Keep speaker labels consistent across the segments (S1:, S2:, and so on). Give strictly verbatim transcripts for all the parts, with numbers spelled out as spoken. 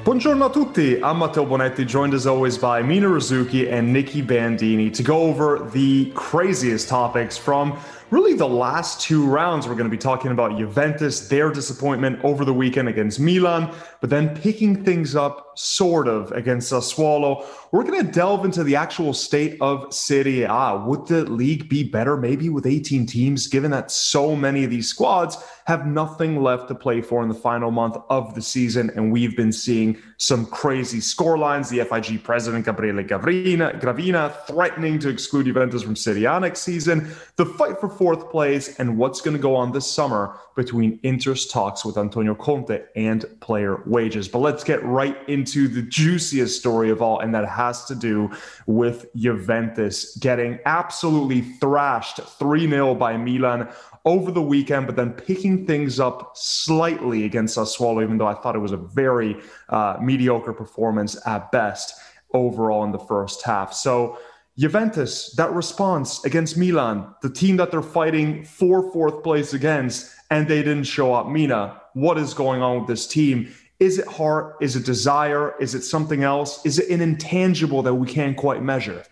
S1: Buongiorno a tutti, I'm Matteo Bonetti, joined as always by Mina Rizuki and Nikki Bandini to go over the craziest topics from really the last two rounds. We're going to be talking about Juventus, their disappointment over the weekend against Milan, but then picking things up sort of against Sassuolo. We're going to delve into the actual state of Serie A. Would the league be better maybe with eighteen teams, given that so many of these squads have nothing left to play for in the final month of the season? And we've been seeing some crazy scorelines. The F I G president, Gabriele Gravina, Gravina, threatening to exclude Juventus from Serie A next season. The fight for fourth place and what's going to go on this summer between Inter's talks with Antonio Conte and player wages. But let's get right into the juiciest story of all, and that has to do with Juventus getting absolutely thrashed three nil by Milan over the weekend, but then picking things up slightly against Sassuolo, even though I thought it was a very uh, mediocre performance at best overall in the first half. So Juventus, that response against Milan, the team that they're fighting for fourth place against, and they didn't show up. Mina, what is going on with this team? Is it heart? Is it desire? Is it something else? Is it an intangible that we can't quite measure?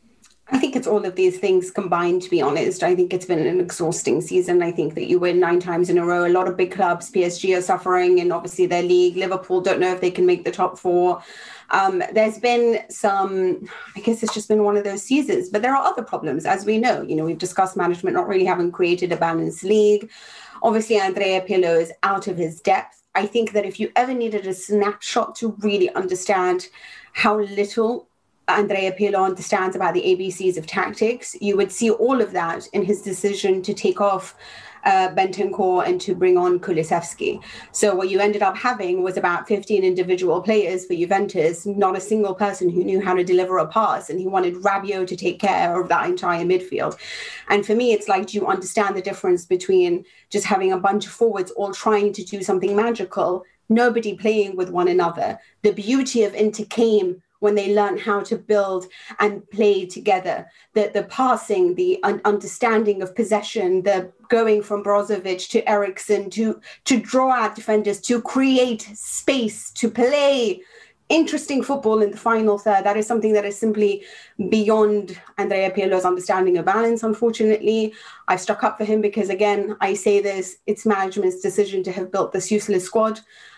S2: I think it's all of these things combined, to be honest. I think it's been an exhausting season. I think that you win nine times in a row. A lot of big clubs, P S G are suffering, and obviously their league. Liverpool don't know if they can make the top four. Um, there's been some, I guess it's just been one of those seasons, but there are other problems, as we know. You know, we've discussed management not really having created a balanced league. Obviously, Andrea Pirlo is out of his depth. I think that if you ever needed a snapshot to really understand how little Andrea Pirlo understands about the A B Cs of tactics, you would see all of that in his decision to take off uh, Bentancur and to bring on Kulusevski. So what you ended up having was about fifteen individual players for Juventus, not a single person who knew how to deliver a pass, and he wanted Rabiot to take care of that entire midfield. And for me, it's like, do you understand the difference between just having a bunch of forwards all trying to do something magical, nobody playing with one another? The beauty of Inter came when they learned how to build and play together. The, the passing, the un- understanding of possession, the going from Brozovic to Eriksen, to, to draw out defenders, to create space, to play interesting football in the final third. That is something that is simply beyond Andrea Pirlo's understanding of balance, unfortunately. I've stuck up for him because, again, I say this, it's management's decision to have built this useless squad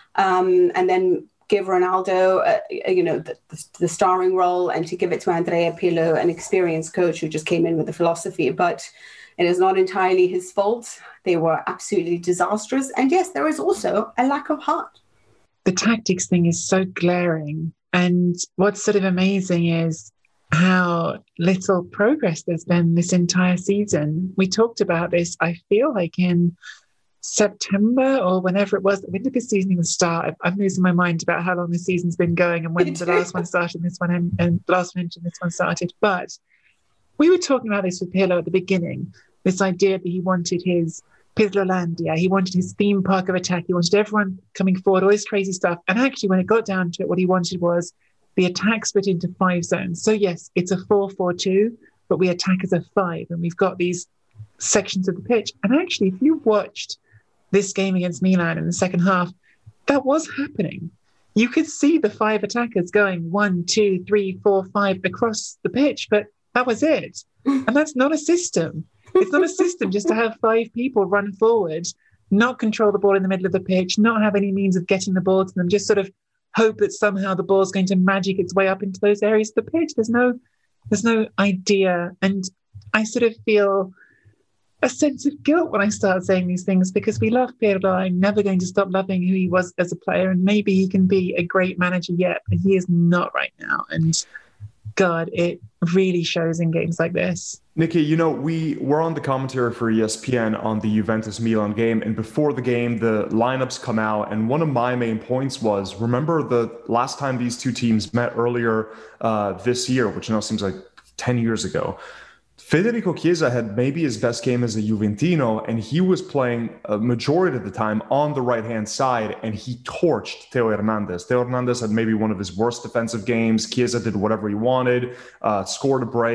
S2: um, and then give Ronaldo, uh, you know, the, the starring role, and to give it to Andrea Pirlo, an experienced coach who just came in with a philosophy. But it is not entirely his fault. They were absolutely disastrous. And yes, there is also a lack of heart.
S3: The tactics thing is so glaring. And what's sort of amazing is how little progress there's been this entire season. We talked about this, I feel like, in September or whenever it was. When did the season even start? I'm losing my mind about how long the season's been going and when the last one started and this one and, and the last one and this one started. But we were talking about this with Pirlo at the beginning, this idea that he wanted his Pirlolandia, he wanted his theme park of attack, he wanted everyone coming forward, all this crazy stuff. And actually, when it got down to it, what he wanted was the attack split into five zones. So yes, it's a four four two, but we attack as a five, and we've got these sections of the pitch. And actually, if you watched this game against Milan in the second half, that was happening. You could see the five attackers going one, two, three, four, five across the pitch, but that was it. And that's not a system. It's not a system just to have five people run forward, not control the ball in the middle of the pitch, not have any means of getting the ball to them, just sort of hope that somehow the ball is going to magic its way up into those areas of the pitch. There's no, there's no idea. And I sort of feel a sense of guilt when I start saying these things, because we love Pirlo. I'm never going to stop loving who he was as a player, and maybe he can be a great manager yet, but he is not right now. And God, it really shows in games like this.
S1: Nikki, you know, we were on the commentary for E S P N on the Juventus-Milan game, and before the game, the lineups come out, and one of my main points was, remember the last time these two teams met earlier uh, this year, which now seems like ten years ago. Federico Chiesa had maybe his best game as a Juventino, and he was playing a majority of the time on the right-hand side, and he torched Theo Hernandez. Theo Hernandez had maybe one of his worst defensive games. Chiesa did whatever he wanted, uh, scored a brace.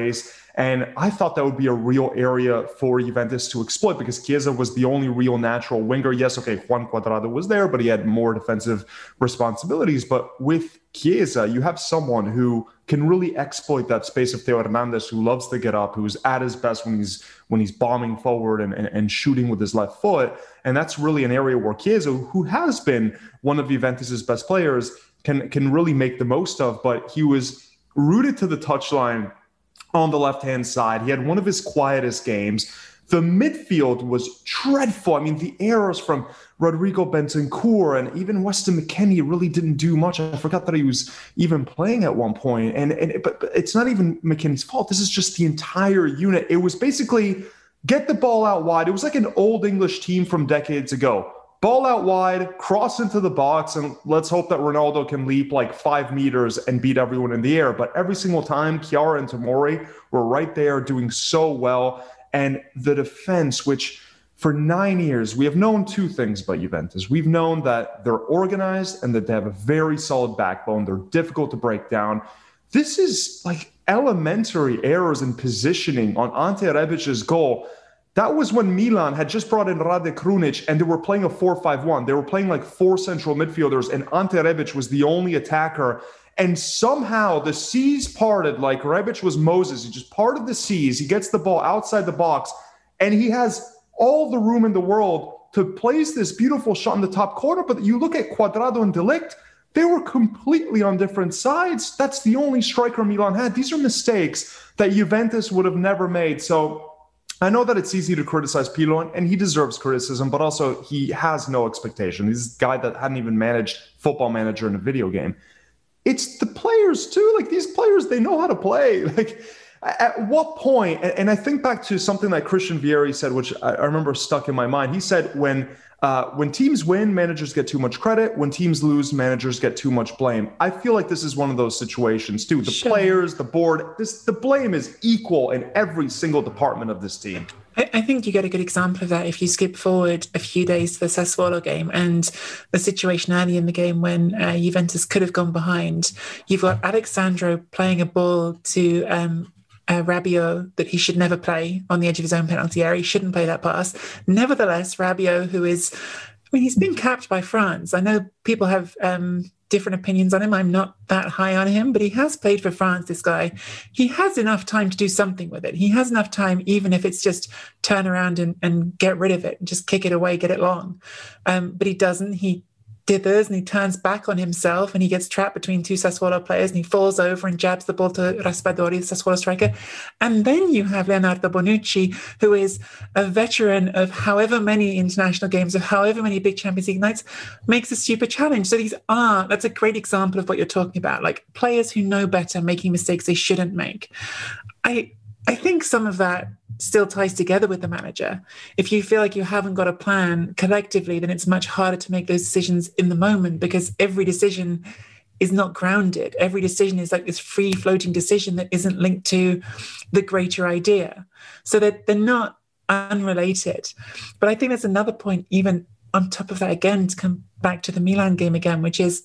S1: And I thought that would be a real area for Juventus to exploit because Chiesa was the only real natural winger. Yes, okay, Juan Cuadrado was there, but he had more defensive responsibilities. But with Chiesa, you have someone who can really exploit that space of Theo Hernandez, who loves to get up, who's at his best when he's when he's bombing forward and, and, and shooting with his left foot. And that's really an area where Chiesa, who has been one of Juventus's best players, can can really make the most of. But he was rooted to the touchline on the left-hand side. He had one of his quietest games. The midfield was dreadful. I mean, the errors from Rodrigo Bentancur and even Weston McKennie really didn't do much. I forgot that he was even playing at one point. And, and but, but it's not even McKennie's fault. This is just the entire unit. It was basically get the ball out wide. It was like an old English team from decades ago. Ball out wide, cross into the box, and let's hope that Ronaldo can leap like five meters and beat everyone in the air. But every single time, Chiara and Tomori were right there doing so well. And the defense, which for nine years, we have known two things about Juventus. We've known that they're organized and that they have a very solid backbone. They're difficult to break down. This is like elementary errors in positioning on Ante Rebic's goal. That was when Milan had just brought in Rade Krunic and they were playing a four five one. They were playing like four central midfielders and Ante Rebic was the only attacker. And somehow the seas parted like Rebic was Moses. He just parted the seas. He gets the ball outside the box and he has all the room in the world to place this beautiful shot in the top corner. But you look at Cuadrado and De Ligt, they were completely on different sides. That's the only striker Milan had. These are mistakes that Juventus would have never made. So I know that it's easy to criticize Pirlo, and he deserves criticism, but also he has no expectation. He's a guy that hadn't even managed Football Manager in a video game. It's the players, too. Like, these players, they know how to play. Like, at what point, and I think back to something that Christian Vieri said, which I remember stuck in my mind. He said, when uh, when teams win, managers get too much credit. When teams lose, managers get too much blame. I feel like this is one of those situations, too. The sure. players, the board, this the blame is equal in every single department of this team.
S3: I, I think you get a good example of that if you skip forward a few days to the Sassuolo game and the situation early in the game when uh, Juventus could have gone behind. You've got Alexandro playing a ball to um, uh, Rabiot that he should never play on the edge of his own penalty area. He shouldn't play that pass. Nevertheless, Rabiot, who is, I mean, he's been capped by France. I know people have um, different opinions on him. I'm not that high on him, but he has played for France, this guy. He has enough time to do something with it. He has enough time, even if it's just turn around and, and get rid of it, and just kick it away, get it long. Um, but he doesn't. He dithers and he turns back on himself and he gets trapped between two Sassuolo players and he falls over and jabs the ball to Raspadori, the Sassuolo striker. And then you have Leonardo Bonucci, who is a veteran of however many international games, of however many big Champions League nights, makes a stupid challenge. So these are, that's a great example of what you're talking about, like players who know better making mistakes they shouldn't make. I I think some of that still ties together with the manager. If you feel like you haven't got a plan collectively, then it's much harder to make those decisions in the moment because every decision is not grounded. Every decision is like this free floating decision that isn't linked to the greater idea. So that they're not unrelated. But I think there's another point, even on top of that, again, to come back to the Milan game again, which is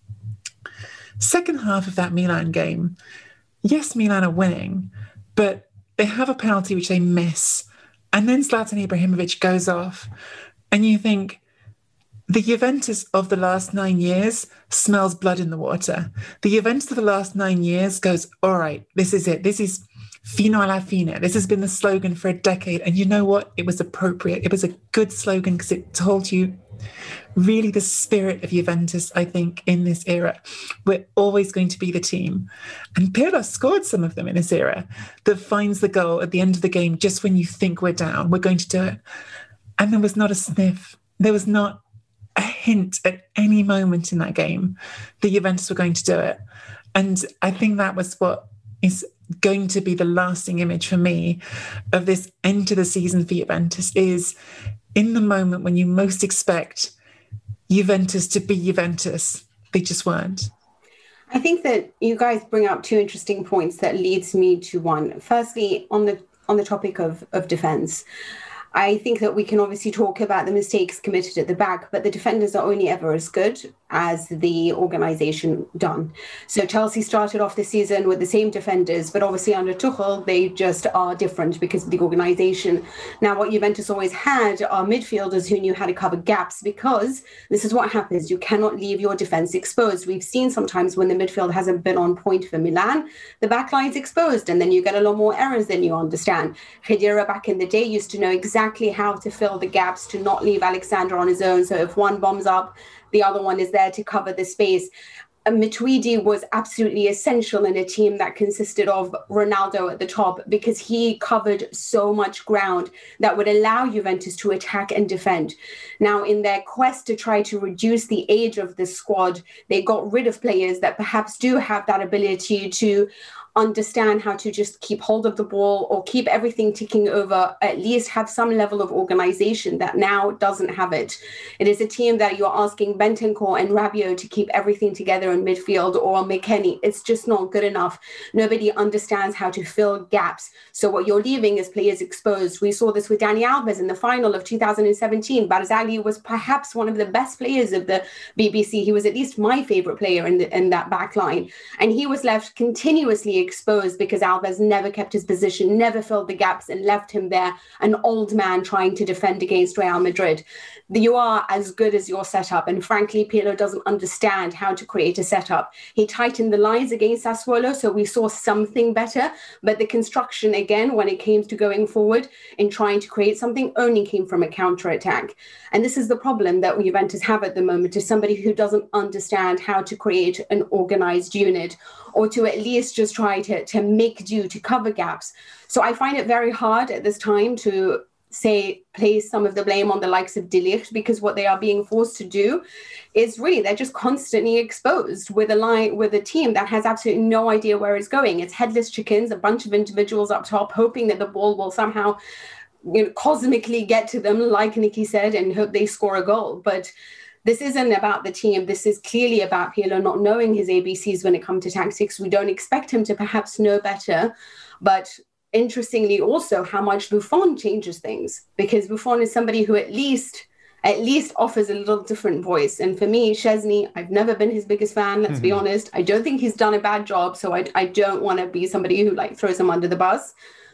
S3: second half of that Milan game. Yes, Milan are winning, but they have a penalty which they miss. And then Zlatan Ibrahimovic goes off. And you think, the Juventus of the last nine years smells blood in the water. The Juventus of the last nine years goes, all right, this is it. This is fino alla fine. This has been the slogan for a decade. And you know what? It was appropriate. It was a good slogan because it told you really the spirit of Juventus, I think, in this era. We're always going to be the team. And Pirlo scored some of them in this era that finds the goal at the end of the game just when you think we're down, we're going to do it. And there was not a sniff. There was not a hint at any moment in that game that Juventus were going to do it. And I think that was what is going to be the lasting image for me of this end to the season for Juventus is in the moment when you most expect Juventus to be Juventus, they just weren't.
S2: I think that you guys bring up two interesting points that leads me to one. Firstly, on the on the topic of, of defense, I think that we can obviously talk about the mistakes committed at the back, but the defenders are only ever as good as the organisation done. So Chelsea started off the season with the same defenders, but obviously under Tuchel, they just are different because of the organisation. Now, what Juventus always had are midfielders who knew how to cover gaps, because this is what happens. You cannot leave your defence exposed. We've seen sometimes when the midfield hasn't been on point for Milan, the back line's exposed, and then you get a lot more errors than you understand. Khedira back in the day used to know exactly how to fill the gaps, to not leave Alexander on his own. So if one bombs up, the other one is there to cover the space. Matuidi was absolutely essential in a team that consisted of Ronaldo at the top, because he covered so much ground that would allow Juventus to attack and defend. Now, in their quest to try to reduce the age of the squad, they got rid of players that perhaps do have that ability to understand how to just keep hold of the ball or keep everything ticking over, at least have some level of organization that now doesn't have it. It is a team that you're asking Bentancur and Rabiot to keep everything together in midfield, or McKennie. It's just not good enough. Nobody understands how to fill gaps. So what you're leaving is players exposed. We saw this with Dani Alves in the final of two thousand seventeen. Barzagli was perhaps one of the best players of the B B C. He was at least my favorite player in, the, in that back line. And he was left continuously exposed because Alves never kept his position, never filled the gaps, and left him there, an old man trying to defend against Real Madrid. You are as good as your setup, and frankly, Pirlo doesn't understand how to create a setup. He tightened the lines against Sassuolo, so we saw something better, but the construction, again, when it came to going forward and trying to create something, only came from a counter-attack. And this is the problem that Juventus have at the moment, is somebody who doesn't understand how to create an organized unit, or to at least just try to, to make do, to cover gaps. So I find it very hard at this time to say, place some of the blame on the likes of De Ligt, because what they are being forced to do is really, they're just constantly exposed with a line, with a team that has absolutely no idea where it's going. It's headless chickens, a bunch of individuals up top, hoping that the ball will somehow, you know, cosmically get to them, like Nicky said, and hope they score a goal. But this isn't about the team. This is clearly about Pirlo not knowing his A B Cs when it comes to tactics. We don't expect him to perhaps know better, but interestingly also how much Buffon changes things, because Buffon is somebody who at least at least offers a little different voice. And for me, Szczesny, I've never been his biggest fan, let's mm-hmm. be honest. I don't think he's done a bad job, so I, I don't want to be somebody who like throws him under the bus.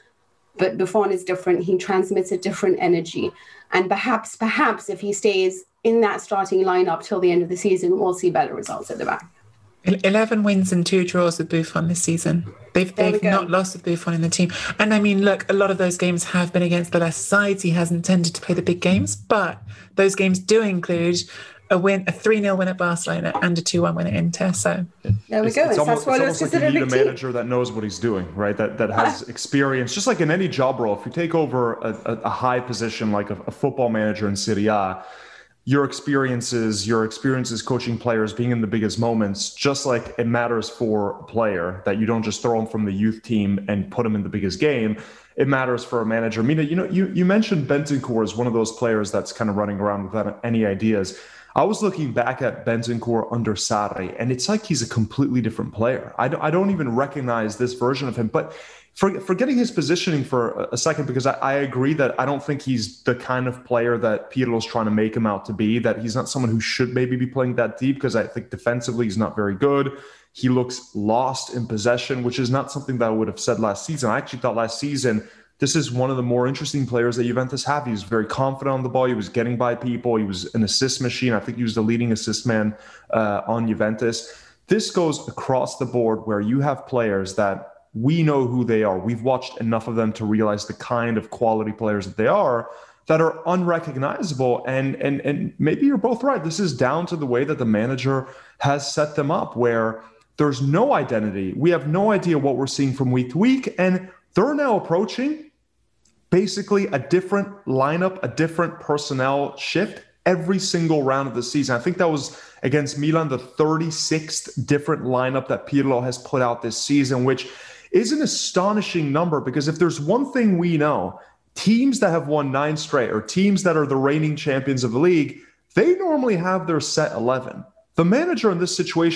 S2: But Buffon is different. He transmits a different energy. And perhaps, perhaps if he stays in that starting lineup till the end of the season, we'll see better results at the back.
S3: eleven wins and two draws with Buffon this season. They've
S2: There we
S3: they've
S2: go.
S3: not lost with Buffon in the team. And I mean, look, a lot of those games have been against the lesser sides. He hasn't tended to play the big games, but those games do include a win, a three nil win at Barcelona and a two one win at Inter. So
S2: there we
S1: it's,
S2: go.
S1: It's,
S2: It's
S1: almost, it's almost like you need a
S2: team.
S1: manager that knows what he's doing, right? That that has experience. Just like in any job role, if you take over a, a, a high position like a, a football manager in Serie A, your experiences, your experiences coaching players, being in the biggest moments, just like it matters for a player that you don't just throw him from the youth team and put him in the biggest game. It matters for a manager. Mina, you know, you, you mentioned Bentancur as one of those players that's kind of running around without any ideas. I was looking back at Bentancur under Sarri, and it's like he's a completely different player. I don't, I don't even recognize this version of him, but For, forgetting his positioning for a second, because I, I agree that I don't think he's the kind of player that Pirlo's trying to make him out to be, that he's not someone who should maybe be playing that deep, because I think defensively he's not very good. He looks lost in possession, which is not something that I would have said last season. I actually thought last season, this is one of the more interesting players that Juventus have. He was very confident on the ball. He was getting by people. He was an assist machine. I think he was the leading assist man uh, on Juventus. This goes across the board where you have players that we know who they are. We've watched enough of them to realize the kind of quality players that they are, that are unrecognizable. And, and, and maybe you're both right. This is down to the way that the manager has set them up, where there's no identity. We have no idea what we're seeing from week to week. And they're now approaching basically a different lineup, a different personnel shift every single round of the season. I think that was against Milan, the thirty-sixth different lineup that Pirlo has put out this season, which is an astonishing number, because if there's one thing we know, teams that have won nine straight, or teams that are the reigning champions of the league, they normally have their set eleven. The manager in this situation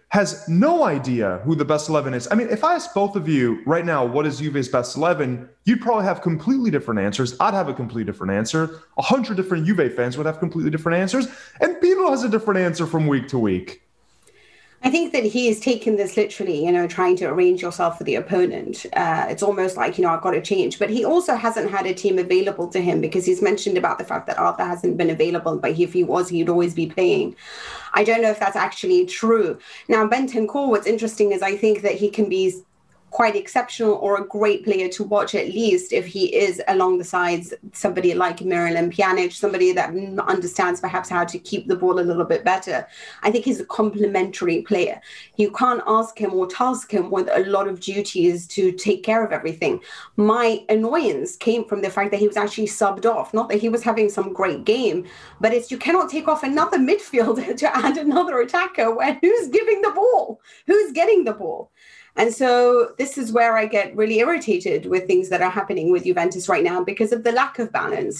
S1: has no idea who the best eleven is. I mean, if I asked both of you right now, what is Juve's best eleven, you'd probably have completely different answers. I'd have a completely different answer. A hundred different Juve fans would have completely different answers. And Pirlo has a different answer from week to week.
S2: I think that he has taken this literally, you know, trying to arrange yourself for the opponent. Uh, it's almost like, you know, I've got to change. But he also hasn't had a team available to him, because he's mentioned about the fact that Arthur hasn't been available. But if he was, he'd always be playing. I don't know if that's actually true. Now, Bentancur, what's interesting is I think that he can be quite exceptional or a great player to watch, at least if he is along the sides, somebody like Miralem Pjanic, somebody that understands perhaps how to keep the ball a little bit better. I think he's a complementary player. You can't ask him or task him with a lot of duties to take care of everything. My annoyance came from the fact that he was actually subbed off. Not that he was having some great game, but it's you cannot take off another midfielder to add another attacker when who's giving the ball? Who's getting the ball? And so this is where I get really irritated with things that are happening with Juventus right now because of the lack of balance.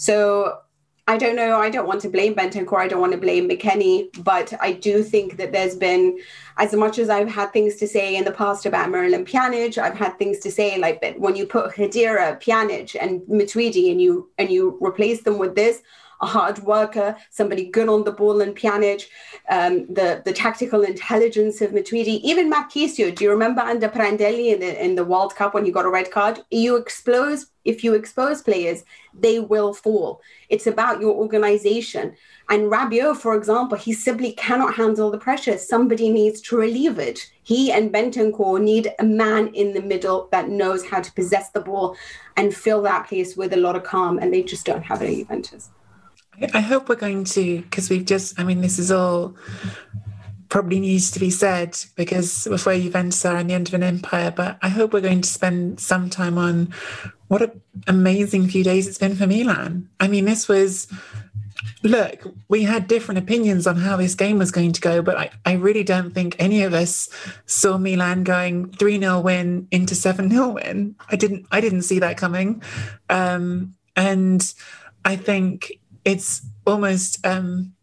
S2: So I don't know. I don't want to blame Bentancur. I don't want to blame McKennie. But I do think that there's been, as much as I've had things to say in the past about Miralem Pjanic, I've had things to say like that when you put Khedira, Pjanic and Matuidi and you and you replace them with this, a hard worker, somebody good on the ball in Pjanic, um, the, the tactical intelligence of Matuidi, even Marchisio. Do you remember under Prandelli in the, in the World Cup when you got a red card? You expose, if you expose players, they will fall. It's about your organization. And Rabiot, for example, he simply cannot handle the pressure. Somebody needs to relieve it. He and Bentancur need a man in the middle that knows how to possess the ball and fill that place with a lot of calm. And they just don't have it at Juventus.
S3: I hope we're going to, because we've just, I mean, this is all probably needs to be said because of where Juventus are and the end of an empire, but I hope we're going to spend some time on what an amazing few days it's been for Milan. I mean, this was, look, we had different opinions on how this game was going to go, but I, I really don't think any of us saw Milan going three nil win into seven nil win. I didn't, I didn't see that coming. Um, and I think it's almost, um,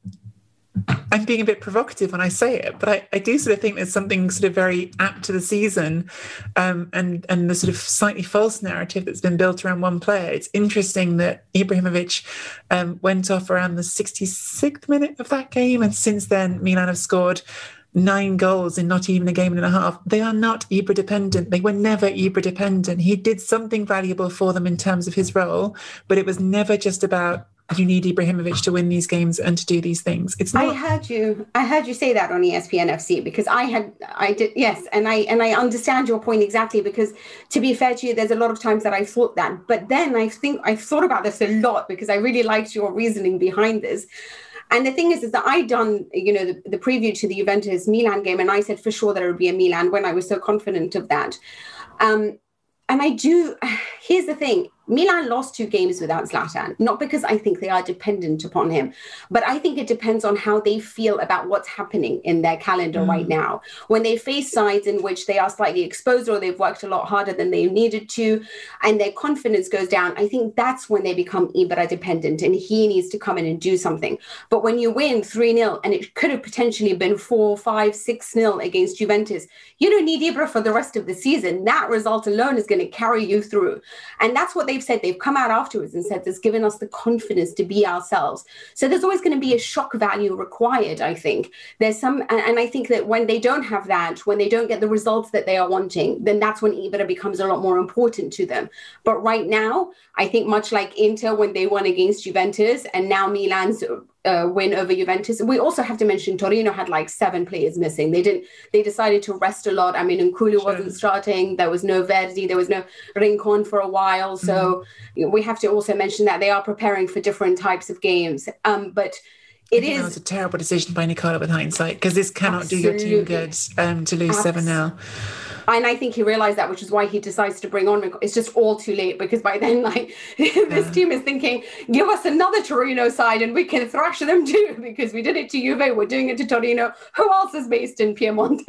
S3: I'm being a bit provocative when I say it, but I, I do sort of think there's something sort of very apt to the season um, and, and the sort of slightly false narrative that's been built around one player. It's interesting that Ibrahimovic um, went off around the sixty-sixth minute of that game, and since then Milan have scored nine goals in not even a game and a half. They are not Ibra dependent. They were never Ibra dependent. He did something valuable for them in terms of his role, but it was never just about you need Ibrahimovic to win these games and to do these things. It's not.
S2: I heard you. I heard you say that on E S P N F C because I had. I did. Yes, and I and I understand your point exactly because to be fair to you, there's a lot of times that I thought that, but then I think I've thought about this a lot because I really liked your reasoning behind this. And the thing is, is that I done, you know, the, the preview to the Juventus Milan game, and I said for sure that it would be a Milan when I was so confident of that. Um, and I do. Here's the thing. Milan lost two games without Zlatan, not because I think they are dependent upon him, but I think it depends on how they feel about what's happening in their calendar mm. right now. When they face sides in which they are slightly exposed or they've worked a lot harder than they needed to, and their confidence goes down, I think that's when they become Ibra dependent and he needs to come in and do something. But when you win three nil and it could have potentially been four, five, six nil against Juventus, you don't need Ibra for the rest of the season. That result alone is going to carry you through. And that's what they've said. They've come out afterwards and said it's given us the confidence to be ourselves. So there's always going to be a shock value required, I think. There's some, and, and I think that when they don't have that, when they don't get the results that they are wanting, then that's when Ibra becomes a lot more important to them. But right now, I think much like Inter when they won against Juventus and now Milan's Uh, win over Juventus. We also have to mention Torino had like seven players missing. They didn't. They decided to rest a lot. I mean, Nkulu sure. wasn't starting. There was no Verdi. There was no Rincon for a while. So mm-hmm. we have to also mention that they are preparing for different types of games. Um, but it is. That
S3: was a terrible decision by Nicola with hindsight because this cannot Absolutely. do your team good um, to lose seven nil.
S2: And I think he realized that, which is why he decides to bring on. It's just all too late because by then, like this yeah. team is thinking, give us another Torino side and we can thrash them too because we did it to Juve, we're doing it to Torino. Who else is based in Piemonte?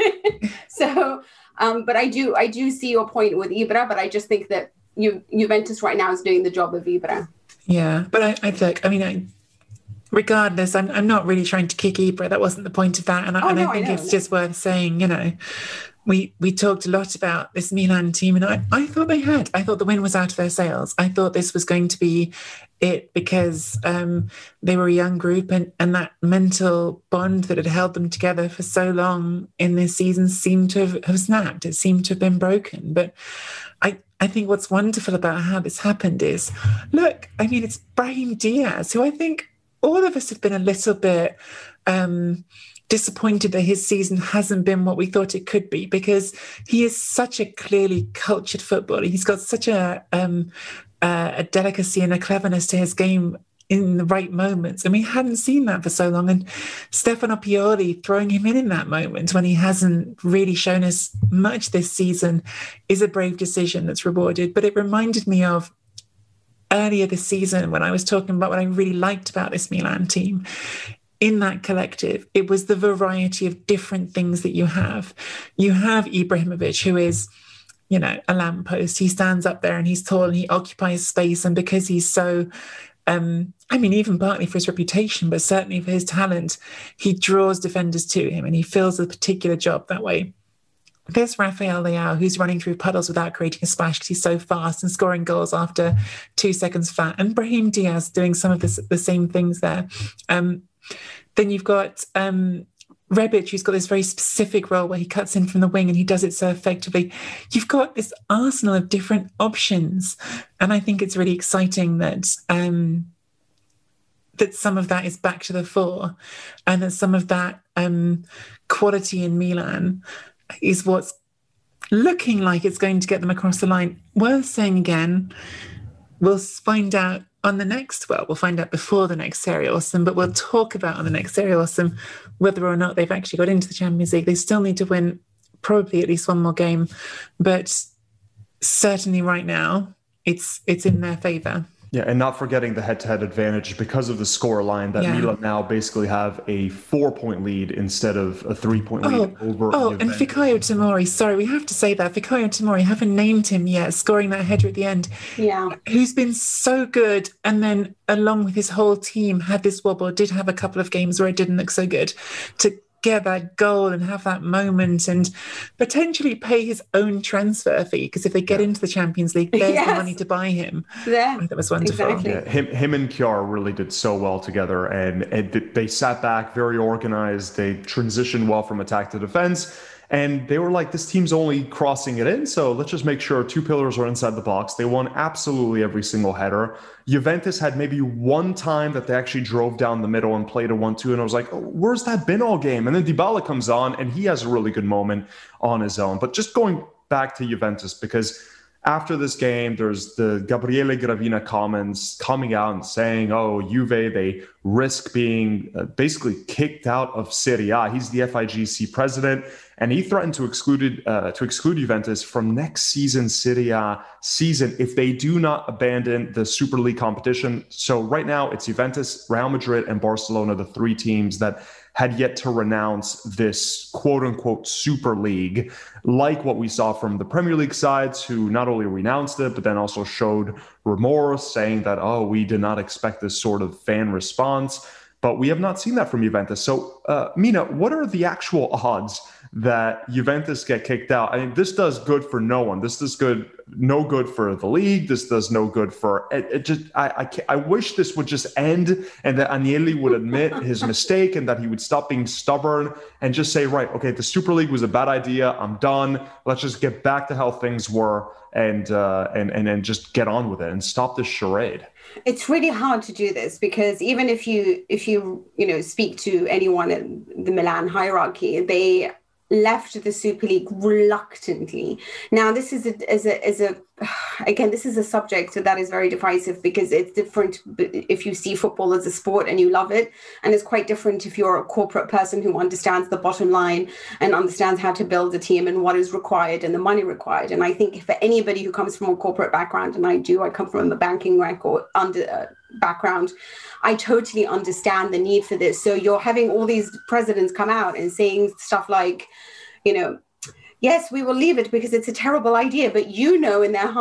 S2: so, um, but I do, I do see your point with Ibra, but I just think that Ju- Juventus right now is doing the job of Ibra.
S3: Yeah, but I, I think, I mean, I, regardless, I'm, I'm not really trying to kick Ibra. That wasn't the point of that. And I,
S2: oh,
S3: and
S2: no,
S3: I think
S2: I know,
S3: it's
S2: no.
S3: just worth saying, you know, we we talked a lot about this Milan team, and I, I thought they had. I thought the win was out of their sails. I thought this was going to be it because um, they were a young group, and, and that mental bond that had held them together for so long in this season seemed to have, have snapped. It seemed to have been broken. But I, I think what's wonderful about how this happened is, look, I mean, it's Brahim Diaz, who I think all of us have been a little bit um, disappointed that his season hasn't been what we thought it could be, because he is such a clearly cultured footballer. He's got such a um, uh, a delicacy and a cleverness to his game in the right moments. And we hadn't seen that for so long. And Stefano Pioli throwing him in in that moment when he hasn't really shown us much this season is a brave decision that's rewarded. But it reminded me of earlier this season when I was talking about what I really liked about this Milan team. In that collective, it was the variety of different things that you have. You have Ibrahimovic, who is, you know, a lamppost. He stands up there and he's tall and he occupies space. And because he's so, um, I mean, even partly for his reputation, but certainly for his talent, he draws defenders to him and he fills a particular job that way. There's Rafael Leao, who's running through puddles without creating a splash because he's so fast and scoring goals after two seconds flat. And Brahim Diaz doing some of this, the same things there. Um, Then you've got um, Rebic, who's got this very specific role where he cuts in from the wing and he does it so effectively. You've got this arsenal of different options. And I think it's really exciting that um, that some of that is back to the fore and that some of that um, quality in Milan is what's looking like it's going to get them across the line. Worth saying again, we'll find out on the next, well, we'll find out before the next Serie Awesome, but we'll talk about on the next Serie Awesome whether or not they've actually got into the Champions League. They still need to win probably at least one more game, but certainly right now it's it's in their favour.
S1: Yeah, and not forgetting the head-to-head advantage because of the score line that
S3: yeah.
S1: Milan now basically have a four-point lead instead of a three-point
S3: oh,
S1: lead over
S3: Oh,
S1: Juventus.
S3: And Fikayo Tomori, sorry, we have to say that. Fikayo Tomori, haven't named him yet, scoring that header at the end.
S2: Yeah.
S3: Who's been so good, and then along with his whole team had this wobble, did have a couple of games where it didn't look so good, to get that goal and have that moment and potentially pay his own transfer fee, because if they get into the Champions League, there's yes. the money to buy him.
S2: Yeah,
S3: that was wonderful.
S2: Exactly.
S1: Yeah, him, him and Kjaer really did so well together, and, and they sat back very organized. They transitioned well from attack to defense. And they were like, this team's only crossing it in, so let's just make sure two pillars are inside the box. They won absolutely every single header. Juventus had maybe one time that they actually drove down the middle and played a one two, and I was like, oh, where's that been all game? And then Dybala comes on, and he has a really good moment on his own. But just going back to Juventus, because after this game, there's the Gabriele Gravina comments coming out and saying, oh, Juve, they risk being uh, basically kicked out of Serie A. He's the F I G C president, and he threatened to exclude, uh, to exclude Juventus from next season's Serie A season if they do not abandon the Super League competition. So right now, it's Juventus, Real Madrid, and Barcelona, the three teams that had yet to renounce this quote-unquote Super League, like what we saw from the Premier League sides, who not only renounced it, but then also showed remorse, saying that, oh, we did not expect this sort of fan response. But we have not seen that from Juventus. So, uh, Mina, what are the actual odds that Juventus get kicked out? I mean, this does good for no one. This does good, no good for the league. This does no good for it. it just, I, I, I wish this would just end and that Agnelli would admit his mistake and that he would stop being stubborn and just say, right, okay, the Super League was a bad idea. I'm done. Let's just get back to how things were and uh, and and and just get on with it and stop this charade.
S2: It's really hard to do this because even if you if you you know speak to anyone in the Milan hierarchy, they left the Super League reluctantly. Now, this is a, is a, is a, again, this is a subject that is very divisive because it's different if you see football as a sport and you love it. And it's quite different if you're a corporate person who understands the bottom line and understands how to build a team and what is required and the money required. And I think for anybody who comes from a corporate background, and I do, I come from a banking record under uh, background, I totally understand the need for this. So you're having all these presidents come out and saying stuff like, you know, yes, we will leave it because it's a terrible idea. But you know in their heart of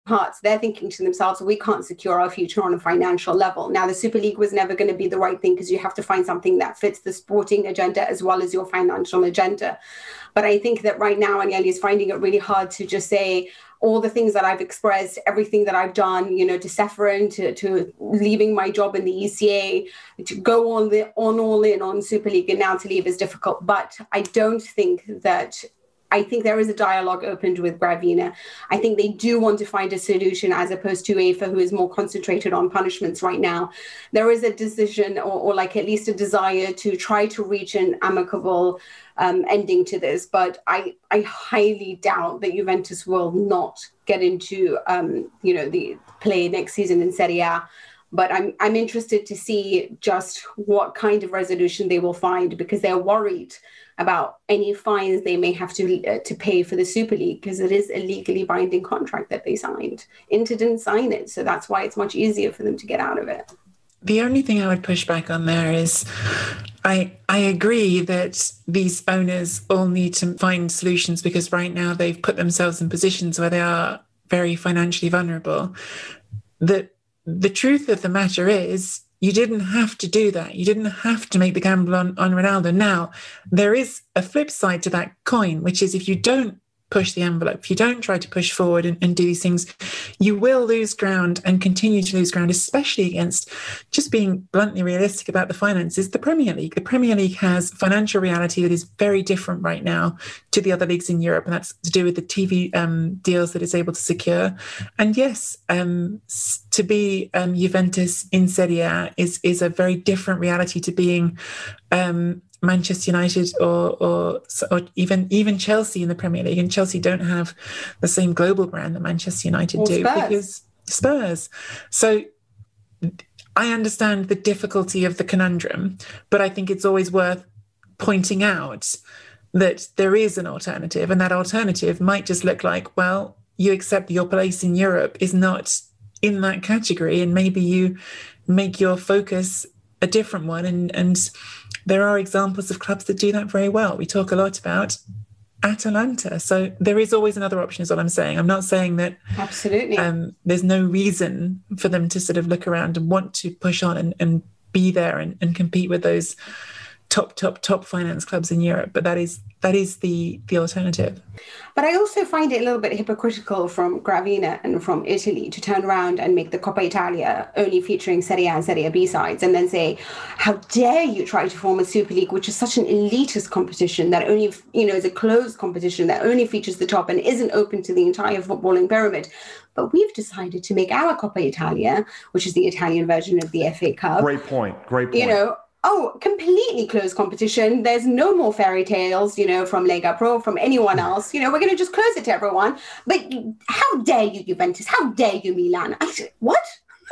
S2: parts, they're thinking to themselves, we can't secure our future on a financial level. Now, the Super League was never going to be the right thing because you have to find something that fits the sporting agenda as well as your financial agenda. But I think that right now, Agnelli is finding it really hard to just say all the things that I've expressed, everything that I've done, you know, to Ceferin, to, to leaving my job in the E C A, to go on, the, on all in on Super League and now to leave is difficult. But I don't think that I think there is a dialogue opened with Gravina. I think they do want to find a solution as opposed to UEFA, who is more concentrated on punishments right now. There is a decision or, or like at least a desire to try to reach an amicable um, ending to this. But I, I highly doubt that Juventus will not get into, um, you know, the play next season in Serie A. But I'm I'm interested to see just what kind of resolution they will find, because they're worried about any fines they may have to uh, to pay for the Super League, because it is a legally binding contract that they signed. Inter didn't sign it, so that's why it's much easier for them to get out of it.
S3: The only thing I would push back on there is I I agree that these owners all need to find solutions, because right now they've put themselves in positions where they are very financially vulnerable. That the truth of the matter is, you didn't have to do that. You didn't have to make the gamble on, on Ronaldo. Now, there is a flip side to that coin, which is if you don't push the envelope, if you don't try to push forward and, and do these things, you will lose ground and continue to lose ground, especially against, just being bluntly realistic about the finances, the Premier League. The Premier League has financial reality that is very different right now to the other leagues in Europe, and that's to do with the T V um, deals that it's able to secure. And yes, um, to be um, Juventus in Serie A is, is a very different reality to being um, Manchester United or, or or even even Chelsea in the Premier League. And Chelsea don't have the same global brand that Manchester United
S2: or
S3: do.
S2: Spurs.
S3: Because Spurs. So I understand the difficulty of the conundrum, but I think it's always worth pointing out that there is an alternative, and that alternative might just look like, well, you accept your place in Europe is not in that category, and maybe you make your focus a different one. And and there are examples of clubs that do that very well. We talk a lot about Atalanta. So there is always another option, is what I'm saying. I'm not saying that
S2: absolutely
S3: um, there's no reason for them to sort of look around and want to push on and, and be there and, and compete with those top, top, top finance clubs in Europe. But that is that is the the alternative.
S2: But I also find it a little bit hypocritical from Gravina and from Italy to turn around and make the Coppa Italia only featuring Serie A and Serie B sides, and then say, how dare you try to form a Super League, which is such an elitist competition that only, you know, is a closed competition that only features the top and isn't open to the entire footballing pyramid. But we've decided to make our Coppa Italia, which is the Italian version of the F A Cup.
S1: Great point. Great point.
S2: You know, oh, completely closed competition. There's no more fairy tales, you know, from Lega Pro, from anyone else. You know, we're going to just close it to everyone. But how dare you, Juventus? How dare you, Milan? I said, what?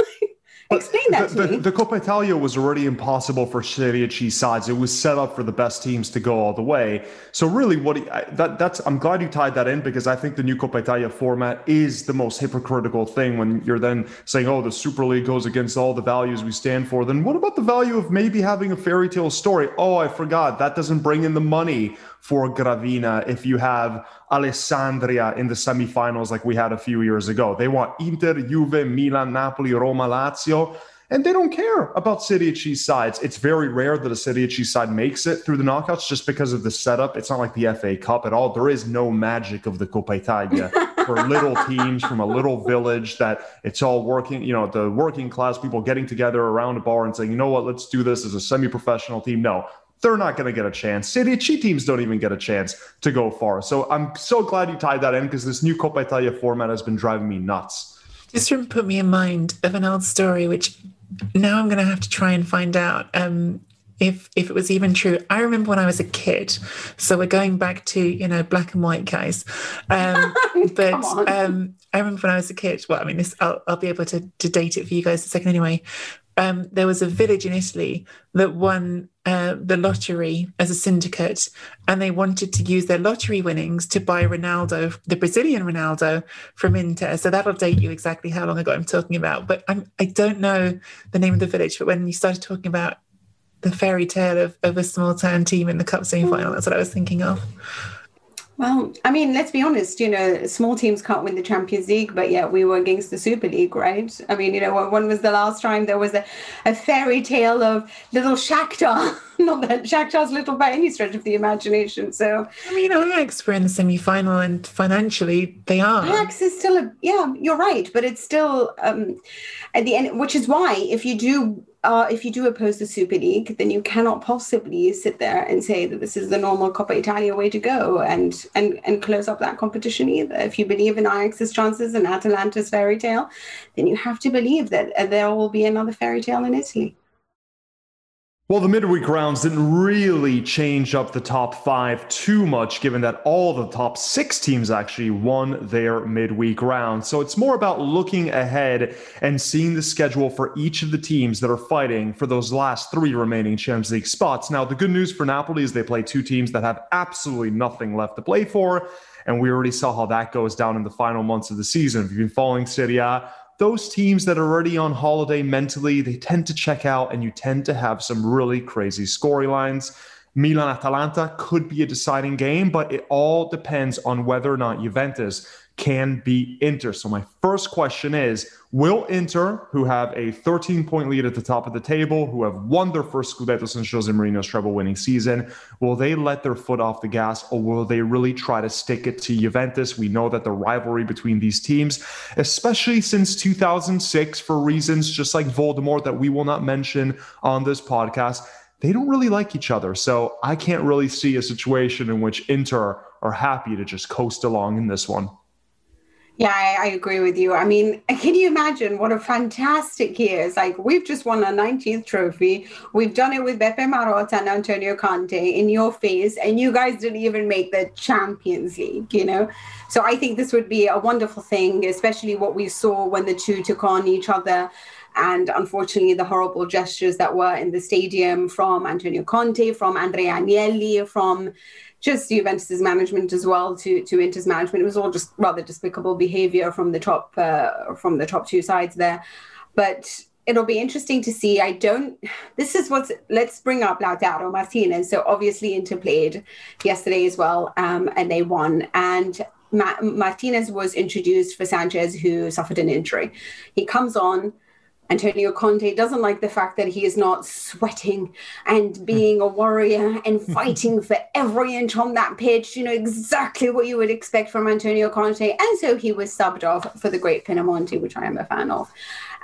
S2: Explain that
S1: the,
S2: to
S1: the,
S2: me.
S1: The Coppa Italia was already impossible for Serie C sides. It was set up for the best teams to go all the way. So really, what I, that that's I'm glad you tied that in, because I think the new Coppa Italia format is the most hypocritical thing when you're then saying, oh, the Super League goes against all the values we stand for. Then what about the value of maybe having a fairy tale story? Oh, I forgot. That doesn't bring in the money for Gravina if you have Alessandria in the semifinals like we had a few years ago. They want Inter, Juve, Milan, Napoli, Roma, Lazio, and they don't care about Serie C sides. It's very rare that a Serie C side makes it through the knockouts just because of the setup. It's not like the F A Cup at all. There is no magic of the Coppa Italia for little teams from a little village that it's all working, you know, the working class people getting together around a bar and saying, you know what, let's do this as a semi-professional team. No. They're not going to get a chance. Serie C teams don't even get a chance to go far. So I'm so glad you tied that in, because this new Coppa Italia format has been driving me nuts.
S3: Just put me in mind of an old story, which now I'm going to have to try and find out um, if if it was even true. I remember when I was a kid, so we're going back to, you know, black and white guys. Um, but um, I remember when I was a kid. Well, I mean, this I'll, I'll be able to, to date it for you guys in a second anyway. Um, there was a village in Italy that won uh, the lottery as a syndicate, and they wanted to use their lottery winnings to buy Ronaldo, the Brazilian Ronaldo, from Inter. So that'll date you exactly how long ago I'm talking about. But I'm, I don't know the name of the village, but when you started talking about the fairy tale of, of a small town team in the cup semi-final, that's what I was thinking of.
S2: Well, I mean, let's be honest, you know, small teams can't win the Champions League, but yet we were against the Super League, right? I mean, you know, when was the last time there was a, a fairy tale of little Shakhtar? Not that Shakhtar's little by any stretch of the imagination. So,
S3: I mean, Ajax were in the semi-final and financially they are.
S2: Ajax is still a, yeah, you're right, but it's still um, at the end, which is why if you do Uh, if you do oppose the Super League, then you cannot possibly sit there and say that this is the normal Coppa Italia way to go and and and close up that competition either. If you believe in Ajax's chances and Atalanta's fairy tale, then you have to believe that uh, there will be another fairy tale in Italy.
S1: Well, the midweek rounds didn't really change up the top five too much, given that all the top six teams actually won their midweek round. So it's more about looking ahead and seeing the schedule for each of the teams that are fighting for those last three remaining Champions League spots. Now, the good news for Napoli is they play two teams that have absolutely nothing left to play for, and we already saw how that goes down in the final months of the season. If you've been following Serie A, those teams that are already on holiday mentally, they tend to check out and you tend to have some really crazy storylines. Milan-Atalanta could be a deciding game, but it all depends on whether or not Juventus can beat Inter. So my first question is, will Inter, who have a thirteen-point lead at the top of the table, who have won their first Scudetto since Jose Mourinho's treble-winning season, will they let their foot off the gas, or will they really try to stick it to Juventus? We know that the rivalry between these teams, especially since two thousand six, for reasons just like Voldemort that we will not mention on this podcast, they don't really like each other. So I can't really see a situation in which Inter are happy to just coast along in this one.
S2: Yeah, I, I agree with you. I mean, can you imagine what a fantastic year? It's like we've just won our nineteenth trophy. We've done it with Beppe Marotta and Antonio Conte in your face, and you guys didn't even make the Champions League, you know? So I think this would be a wonderful thing, especially what we saw when the two took on each other. And unfortunately, the horrible gestures that were in the stadium from Antonio Conte, from Andrea Agnelli, from just Juventus's management as well to, to Inter's management. It was all just rather despicable behavior from the top uh, from the top two sides there. But it'll be interesting to see. I don't, this is what's, let's bring up Lautaro Martinez. So obviously Inter played yesterday as well, um, and they won. And Ma- Martinez was introduced for Sanchez, who suffered an injury. He comes on. Antonio Conte doesn't like the fact that he is not sweating and being a warrior and fighting for every inch on that pitch, you know, exactly what you would expect from Antonio Conte. And so he was subbed off for the great Pinamonti, which I am a fan of.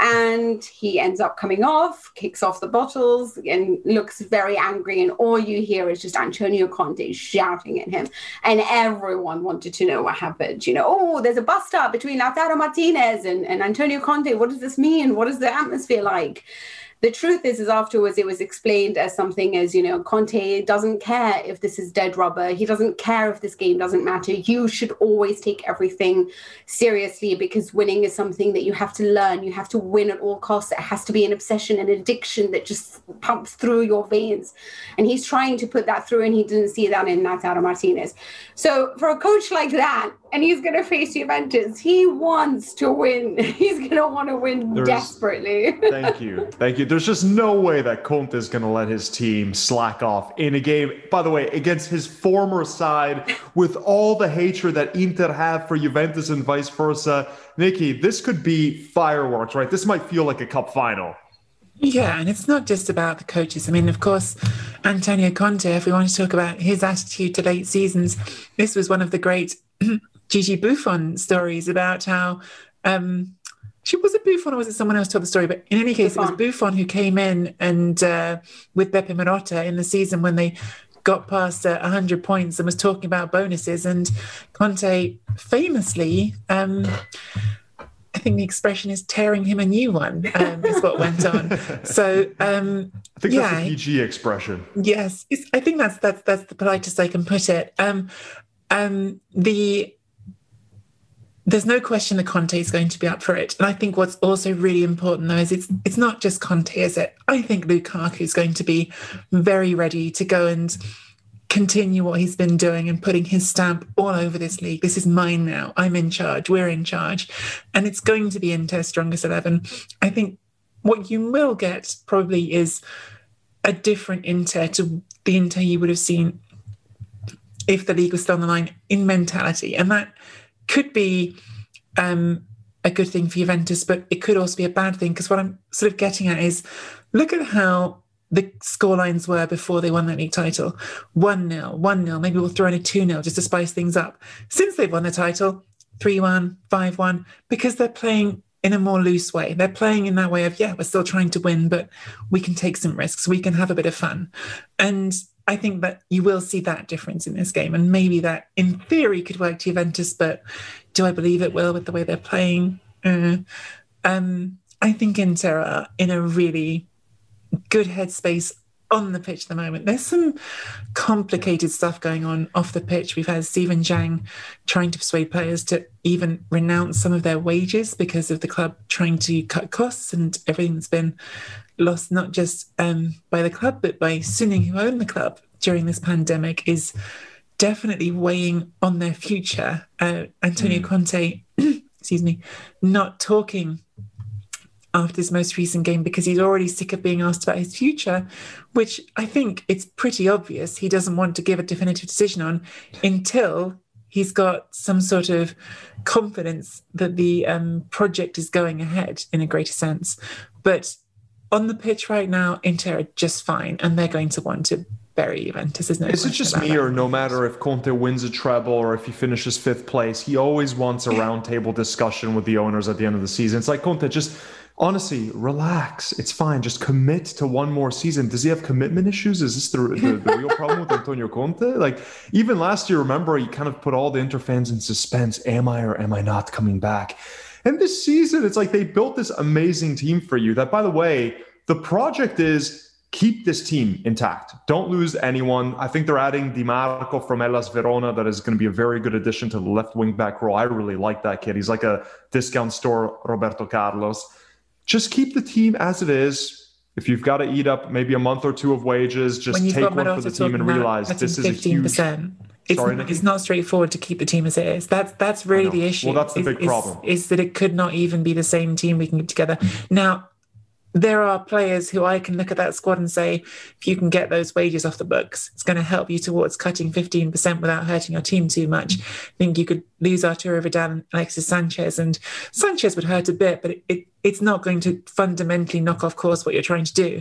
S2: And he ends up coming off, kicks off the bottles, and looks very angry. And all you hear is just Antonio Conte shouting at him. And everyone wanted to know what happened. You know, oh, there's a bust-up between Lautaro Martinez and, and Antonio Conte. What does this mean? What is the atmosphere like? The truth is, is afterwards it was explained as something as, you know, Conte doesn't care if this is dead rubber. He doesn't care if this game doesn't matter. You should always take everything seriously because winning is something that you have to learn. You have to win at all costs. It has to be an obsession, an addiction that just pumps through your veins. And he's trying to put that through, and he didn't see that in Lautaro Martinez. So for a coach like that, and he's going to face Juventus, he wants to win. He's going to want to win There's, desperately.
S1: Thank you. Thank you. There's just no way that Conte is going to let his team slack off in a game, by the way, against his former side, with all the hatred that Inter have for Juventus and vice versa. Nikki, this could be fireworks, right? This might feel like a cup final.
S3: Yeah, and it's not just about the coaches. I mean, of course, Antonio Conte, if we want to talk about his attitude to late seasons, this was one of the great Gigi Buffon stories about how um, she was it Buffon or was it someone else told the story? But in any case, Buffon. It was Buffon who came in and uh, with Beppe Marotta in the season when they got past uh, one hundred points and was talking about bonuses. And Conte famously, um, I think the expression is tearing him a new one, um, is what went on. So um,
S1: I think
S3: yeah,
S1: that's the P G expression.
S3: Yes, it's, I think that's that's that's the politest I can put it. Um, um, the There's no question that Conte is going to be up for it. And I think what's also really important, though, is it's it's not just Conte, is it? I think Lukaku is going to be very ready to go and continue what he's been doing and putting his stamp all over this league. This is mine now. I'm in charge. We're in charge. And it's going to be Inter's strongest eleven. I think what you will get probably is a different Inter to the Inter you would have seen if the league was still on the line in mentality. And that could be um, a good thing for Juventus, but it could also be a bad thing, because what I'm sort of getting at is, look at how the scorelines were before they won that league title. one nil, one nil, maybe we'll throw in a two nil just to spice things up. Since they've won the title, three one, five one, because they're playing in a more loose way. They're playing in that way of, yeah, we're still trying to win, but we can take some risks. We can have a bit of fun. And I think that you will see that difference in this game. And maybe that, in theory, could work to Juventus, but do I believe it will with the way they're playing? Uh, um, I think Inter are in a really good headspace on the pitch at the moment. There's some complicated stuff going on off the pitch. We've had Steven Zhang trying to persuade players to even renounce some of their wages because of the club trying to cut costs, and everything that's been lost, not just um, by the club, but by Suning, who own the club during this pandemic, is definitely weighing on their future. Uh, Antonio mm. Conte, excuse me, not talking after his most recent game because he's already sick of being asked about his future, which I think it's pretty obvious he doesn't want to give a definitive decision on until he's got some sort of confidence that the um, project is going ahead in a greater sense. But on the pitch right now, Inter are just fine, and they're going to want to bury Juventus. There's no
S1: Is it just me,
S3: that.
S1: or no matter if Conte wins a treble or if he finishes fifth place, he always wants a roundtable discussion with the owners at the end of the season? It's like, Conte, just honestly, relax. It's fine. Just commit to one more season. Does he have commitment issues? Is this the, the, the real problem with Antonio Conte? Like, even last year, remember, he kind of put all the Inter fans in suspense. Am I or am I not coming back? And this season, it's like they built this amazing team for you that, by the way, the project is keep this team intact. Don't lose anyone. I think they're adding Di Marco from Hellas Verona. That is going to be a very good addition to the left wing back role. I really like that kid. He's like a discount store Roberto Carlos. Just keep the team as it is. If you've got to eat up maybe a month or two of wages, just take one for the team and realize this is a huge... It's,
S3: Sorry, it's not straightforward to keep the team as it is. That's that's really the issue.
S1: Well, that's the
S3: is,
S1: big
S3: is,
S1: problem.
S3: Is that it could not even be the same team we can get together. Now, there are players who I can look at that squad and say, if you can get those wages off the books, it's going to help you towards cutting fifteen percent without hurting your team too much. I think you could lose Arturo Vidal and Alexis Sanchez, and Sanchez would hurt a bit, but it, it, it's not going to fundamentally knock off course what you're trying to do.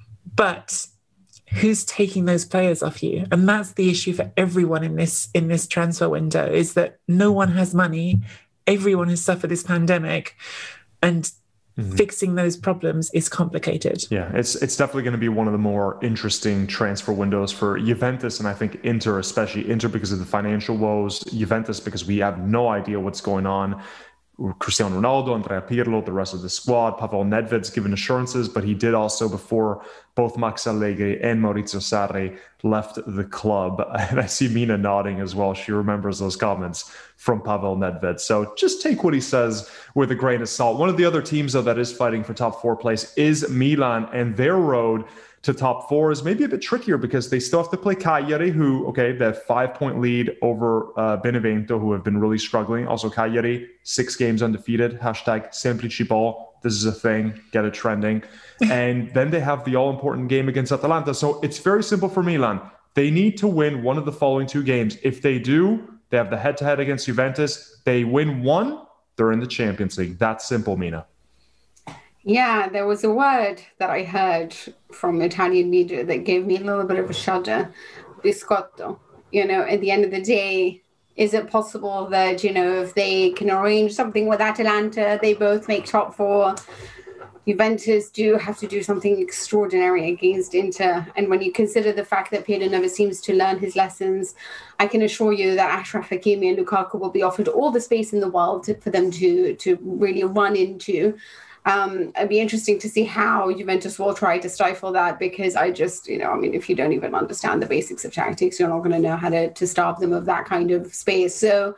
S3: But who's taking those players off you? And that's the issue for everyone in this in this transfer window, is that no one has money. Everyone has suffered this pandemic, and Mm-hmm. fixing those problems is complicated.
S1: Yeah, it's it's definitely going to be one of the more interesting transfer windows for Juventus, and I think Inter, especially Inter because of the financial woes, Juventus because we have no idea what's going on. Cristiano Ronaldo, Andrea Pirlo, the rest of the squad. Pavel Nedved's given assurances, but he did also, before both Max Allegri and Maurizio Sarri left the club. And I see Mina nodding as well. She remembers those comments from Pavel Nedved. So just take what he says with a grain of salt. One of the other teams, though, that is fighting for top four place is Milan, and their road to top four is maybe a bit trickier because they still have to play Cagliari, who, okay, they have five-point lead over uh, Benevento, who have been really struggling. Also, Cagliari, six games undefeated. Hashtag Semplici Ball. This is a thing. Get it trending. And then they have the all-important game against Atalanta. So it's very simple for Milan. They need to win one of the following two games. If they do, they have the head-to-head against Juventus. They win one, they're in the Champions League. That's simple, Mina.
S2: Yeah, there was a word that I heard from Italian media that gave me a little bit of a shudder. Biscotto. You know, at the end of the day, is it possible that, you know, if they can arrange something with Atalanta, they both make top four? Juventus do have to do something extraordinary against Inter. And when you consider the fact that Pirlo never seems to learn his lessons, I can assure you that Achraf Hakimi and Lukaku will be offered all the space in the world to, for them to, to really run into. Um, it'd be interesting to see how Juventus will try to stifle that, because I just, you know, I mean, if you don't even understand the basics of tactics, you're not going to know how to, to starve them of that kind of space. So,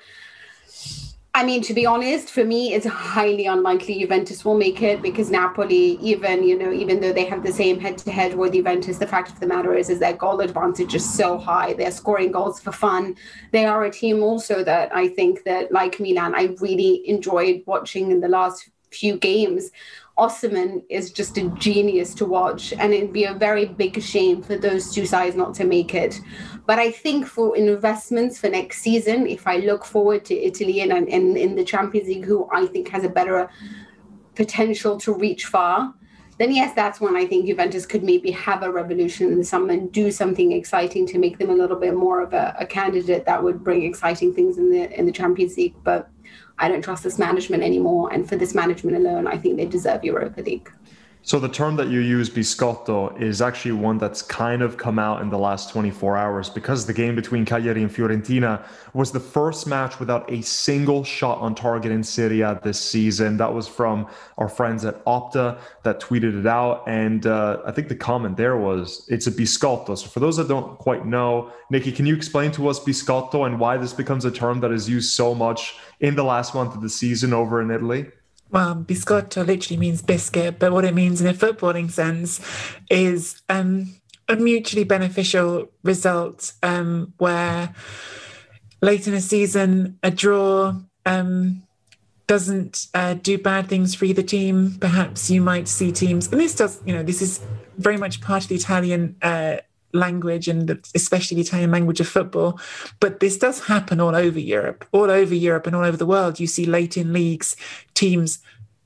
S2: I mean, to be honest, for me, it's highly unlikely Juventus will make it, because Napoli, even, you know, even though they have the same head-to-head with Juventus, the fact of the matter is, is their goal advantage is so high. They're scoring goals for fun. They are a team also that I think that, like Milan, I really enjoyed watching in the last few games. Osimhen is just a genius to watch, and it'd be a very big shame for those two sides not to make it. But I think for investments for next season, if I look forward to Italy and in, in the Champions League, who I think has a better potential to reach far, then yes, that's when I think Juventus could maybe have a revolution in the summer and do something exciting to make them a little bit more of a, a candidate that would bring exciting things in the in the Champions League. But I don't trust this management anymore. And for this management alone, I think they deserve Europa League.
S1: So the term that you use, biscotto, is actually one that's kind of come out in the last twenty-four hours, because the game between Cagliari and Fiorentina was the first match without a single shot on target in Serie A this season. That was from our friends at Opta that tweeted it out. And uh, I think the comment there was, it's a biscotto. So for those that don't quite know, Nikki, can you explain to us biscotto and why this becomes a term that is used so much in the last month of the season over in Italy?
S3: Well, biscotto literally means biscuit, but what it means in a footballing sense is um, a mutually beneficial result um, where late in a season, a draw um, doesn't uh, do bad things for either team. Perhaps you might see teams, and this does, you know, this is very much part of the Italian uh, language and the, especially the Italian language of football. But this does happen all over Europe, all over Europe and all over the world. You see late in leagues, teams,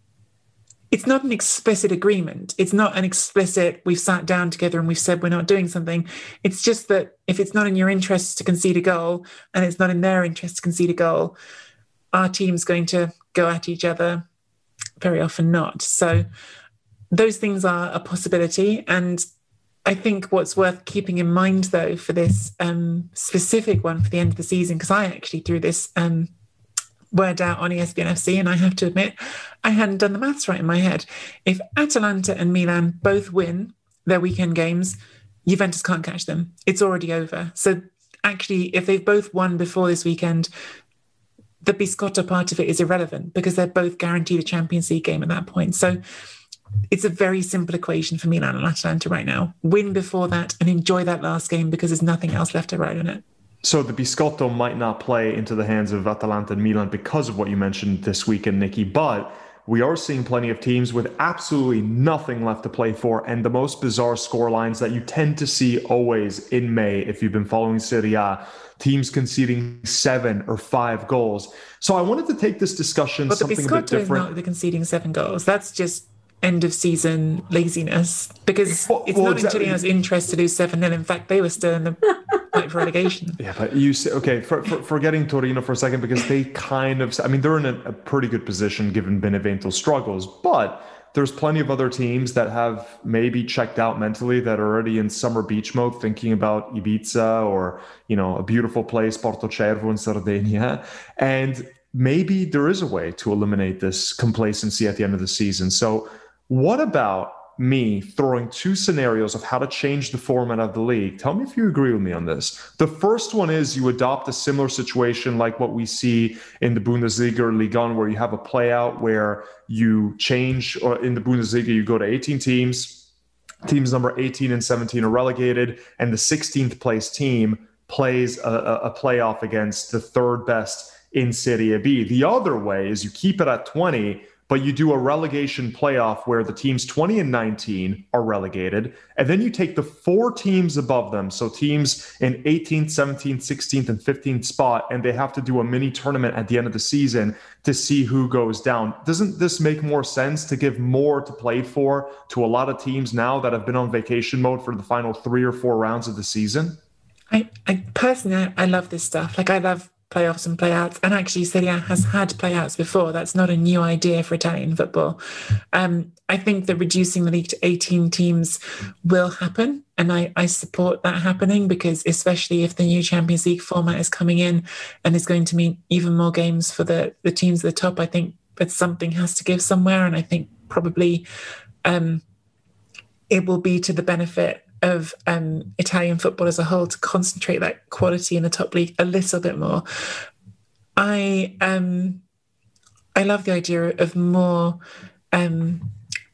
S3: it's not an explicit agreement. It's not an explicit, we've sat down together and we've said we're not doing something. It's just that if it's not in your interest to concede a goal and it's not in their interest to concede a goal, our team's going to go at each other, very often not. So those things are a possibility. And I think what's worth keeping in mind, though, for this um, specific one for the end of the season, because I actually threw this um, word out on E S P N F C, and I have to admit, I hadn't done the maths right in my head. If Atalanta and Milan both win their weekend games, Juventus can't catch them. It's already over. So actually, if they've both won before this weekend, the biscotto part of it is irrelevant because they're both guaranteed a Champions League game at that point. So it's a very simple equation for Milan and Atalanta right now. Win before that and enjoy that last game because there's nothing else left to write on it.
S1: So the biscotto might not play into the hands of Atalanta and Milan because of what you mentioned this weekend, Nikki, but we are seeing plenty of teams with absolutely nothing left to play for, and the most bizarre score lines that you tend to see always in May if you've been following Serie A, teams conceding seven or five goals. So I wanted to take this discussion
S3: but
S1: something a bit different.
S3: But the biscotto is not the conceding seven goals. That's just end of season laziness, because
S1: well,
S3: it's
S1: well,
S3: not
S1: exactly.
S3: in Torino's interest to lose seven nil. In fact, they were still in the fight for relegation.
S1: Yeah, but you say, okay, for, for, forgetting Torino for a second, because they kind of, I mean, they're in a, a pretty good position given Benevento's struggles, but there's plenty of other teams that have maybe checked out mentally, that are already in summer beach mode, thinking about Ibiza or, you know, a beautiful place, Porto Cervo in Sardinia. And maybe there is a way to eliminate this complacency at the end of the season. So what about me throwing two scenarios of how to change the format of the league? Tell me if you agree with me on this. The first one is you adopt a similar situation like what we see in the Bundesliga or Ligue one, where you have a play out where you change, or in the Bundesliga, you go to eighteen teams. Teams number eighteen and seventeen are relegated, and the sixteenth place team plays a, a playoff against the third best in Serie B. The other way is you keep it at twenty, but you do a relegation playoff where the teams twenty and nineteen are relegated, and then you take the four teams above them, so teams in eighteenth, seventeenth, sixteenth, and fifteenth spot, and they have to do a mini tournament at the end of the season to see who goes down. Doesn't this make more sense to give more to play for to a lot of teams now that have been on vacation mode for the final three or four rounds of the season?
S3: I, I personally, I love this stuff. Like, I love playoffs and playouts, and actually Serie A has had playouts before. That's not a new idea for Italian football. Um, I think that reducing the league to eighteen teams will happen, and I, I support that happening, because especially if the new Champions League format is coming in and is going to mean even more games for the, the teams at the top, I think that something has to give somewhere, and I think probably um, it will be to the benefit of um, Italian football as a whole to concentrate that quality in the top league a little bit more. I um, I love the idea of more um,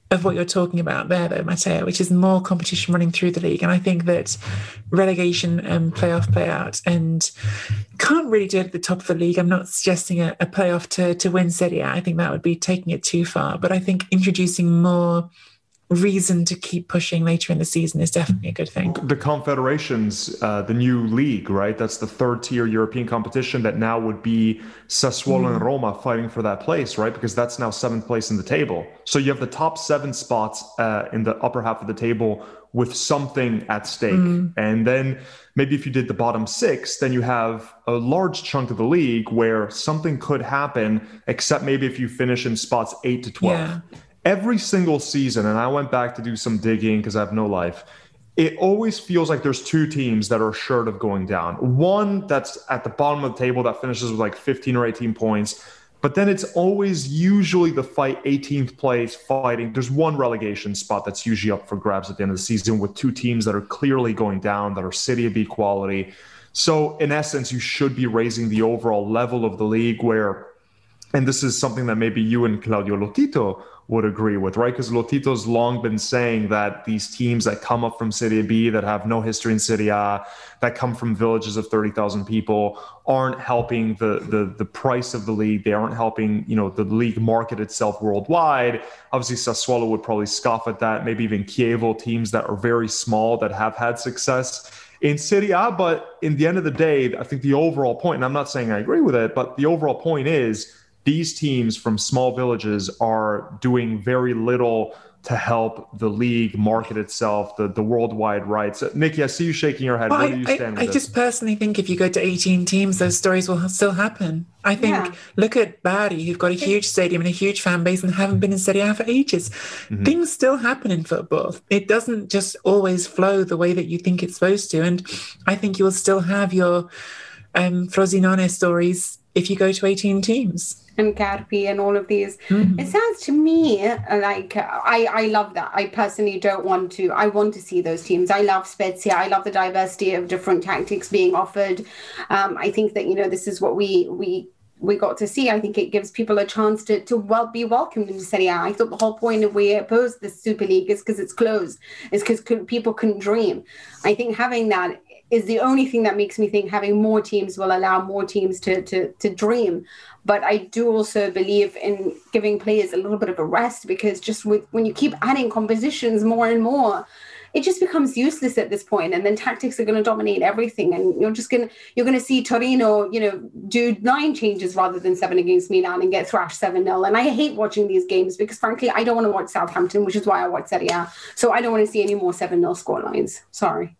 S3: of what you're talking about there, though, Matteo, which is more competition running through the league. And I think that relegation and playoff, play out, and can't really do it at the top of the league. I'm not suggesting a, a playoff to, to win Serie A. I think that would be taking it too far. But I think introducing more reason to keep pushing later in the season is definitely a good thing.
S1: The Confederations, uh, the new league, right? That's the third tier European competition that now would be Sassuolo mm. and Roma fighting for that place, right? Because that's now seventh place in the table. So you have the top seven spots uh, in the upper half of the table with something at stake. Mm. And then maybe if you did the bottom six, then you have a large chunk of the league where something could happen, except maybe if you finish in spots eight to twelve. Yeah. Every single season, and I went back to do some digging because I have no life, it always feels like there's two teams that are assured of going down. One that's at the bottom of the table that finishes with like fifteen or eighteen points, but then it's always usually the fight eighteenth place fighting. There's one relegation spot that's usually up for grabs at the end of the season with two teams that are clearly going down, that are Serie B quality. So in essence, you should be raising the overall level of the league where, and this is something that maybe you and Claudio Lotito would agree with, right? Because Lotito's long been saying that these teams that come up from Serie B, that have no history in Serie A, that come from villages of thirty thousand people, aren't helping the, the the price of the league. They aren't helping, you know, the league market itself worldwide. Obviously, Sassuolo would probably scoff at that. Maybe even Chievo, teams that are very small that have had success in Serie A. But in the end of the day, I think the overall point, and I'm not saying I agree with it, but the overall point is, these teams from small villages are doing very little to help the league market itself, the, the worldwide rights. Nikki, I see you shaking your head.
S3: Well,
S1: Where do you
S3: I,
S1: stand
S3: I,
S1: with
S3: I
S1: this?
S3: just personally think if you go to eighteen teams, those stories will still happen. I think, yeah. Look at Bari, who've got a huge stadium and a huge fan base and haven't been in Serie A for ages. Mm-hmm. Things still happen in football. It doesn't just always flow the way that you think it's supposed to. And I think you'll still have your um, Frosinone stories if you go to eighteen teams.
S2: And Carpi and all of these. Mm-hmm. It sounds to me like I, I love that. I personally don't want to. I want to see those teams. I love Spezia. I love the diversity of different tactics being offered. Um, I think that, you know, this is what we we we got to see. I think it gives people a chance to to well be welcomed into Serie A. I thought the whole point of we opposed the Super League is because it's closed. It's because people couldn't dream. I think having that is the only thing that makes me think having more teams will allow more teams to to to dream. But I do also believe in giving players a little bit of a rest, because just with when you keep adding compositions more and more, it just becomes useless at this point. And then tactics are going to dominate everything. And you're just going to you're going to see Torino, you know, do nine changes rather than seven against Milan and get thrashed seven nil. And I hate watching these games because, frankly, I don't want to watch Southampton, which is why I watch Serie A. So I don't want to see any more seven nil scorelines. Sorry.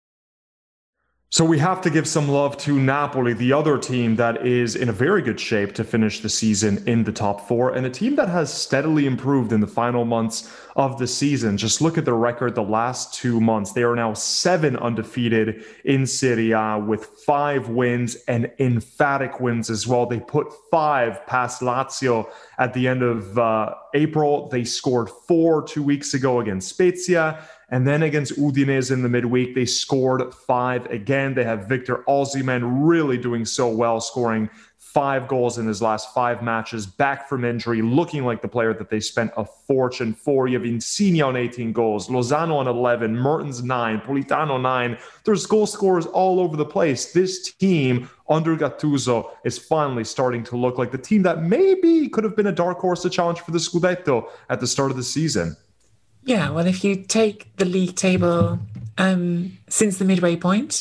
S1: So we have to give some love to Napoli, the other team that is in a very good shape to finish the season in the top four, and a team that has steadily improved in the final months of the season. Just look at their record the last two months. They are now seven undefeated in Serie A with five wins and emphatic wins as well. They put five past Lazio at the end of uh, April. They scored four two weeks ago against Spezia. And then against Udinese in the midweek, they scored five again. They have Victor Osimhen really doing so well, scoring five goals in his last five matches, back from injury, looking like the player that they spent a fortune for. You have Insigne on eighteen goals, Lozano on eleven, Mertens nine, Politano nine. There's goal scorers all over the place. This team under Gattuso is finally starting to look like the team that maybe could have been a dark horse to challenge for the Scudetto at the start of the season.
S3: Yeah, well, if you take the league table um, since the midway point,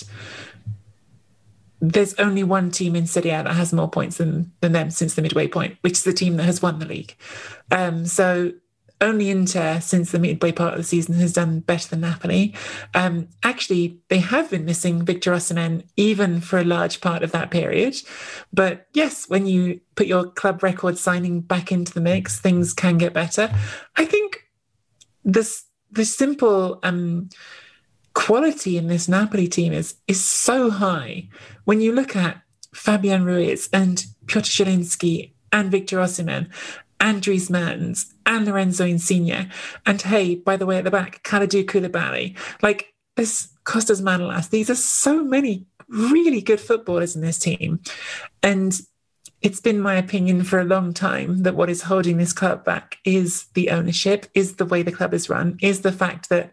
S3: there's only one team in Serie A that has more points than, than them since the midway point, which is the team that has won the league. Um, so only Inter, since the midway part of the season, has done better than Napoli. Um, actually, they have been missing Victor Osimhen even for a large part of that period. But yes, when you put your club record signing back into the mix, things can get better. I think This the simple um, quality in this Napoli team is is so high. When you look at Fabian Ruiz and Piotr Zielinski and Victor Osimhen and Dries Mertens and Lorenzo Insigne, and hey, by the way, at the back, Kalidou Koulibaly, like this Kostas Manolas, these are so many really good footballers in this team. And it's been my opinion for a long time that what is holding this club back is the ownership, is the way the club is run, is the fact that,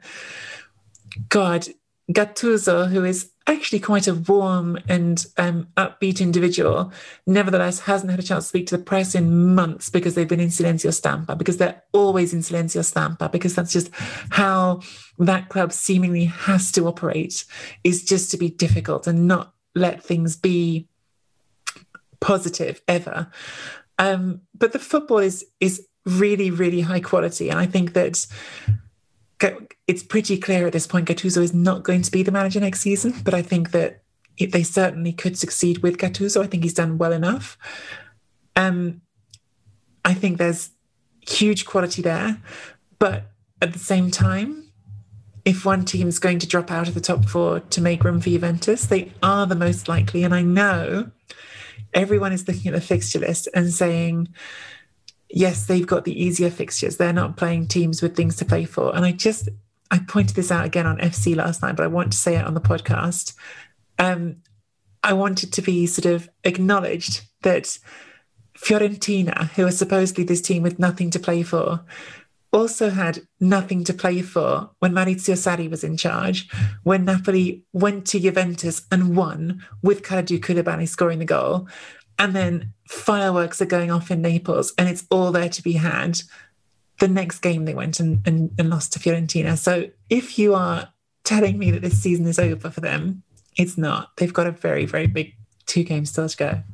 S3: God, Gattuso, who is actually quite a warm and um, upbeat individual, nevertheless hasn't had a chance to speak to the press in months because they've been in silencio stampa, because they're always in silencio stampa, because that's just how that club seemingly has to operate, is just to be difficult and not let things be positive ever. Um, but the football is is really, really high quality. And I think that it's pretty clear at this point Gattuso is not going to be the manager next season, but I think that it, they certainly could succeed with Gattuso. I think he's done well enough. Um, I think there's huge quality there, but at the same time, if one team is going to drop out of the top four to make room for Juventus, they are the most likely. And I know everyone is looking at the fixture list and saying, yes, they've got the easier fixtures. They're not playing teams with things to play for. And I just, I pointed this out again on F C last night, but I want to say it on the podcast. Um, I wanted to be sort of acknowledged that Fiorentina, who are supposedly this team with nothing to play for, also had nothing to play for when Maurizio Sarri was in charge, when Napoli went to Juventus and won with Kalidou Koulibaly scoring the goal. And then fireworks are going off in Naples and it's all there to be had. The next game they went and, and, and lost to Fiorentina. So if you are telling me that this season is over for them, it's not. They've got a very, very big two games still to go.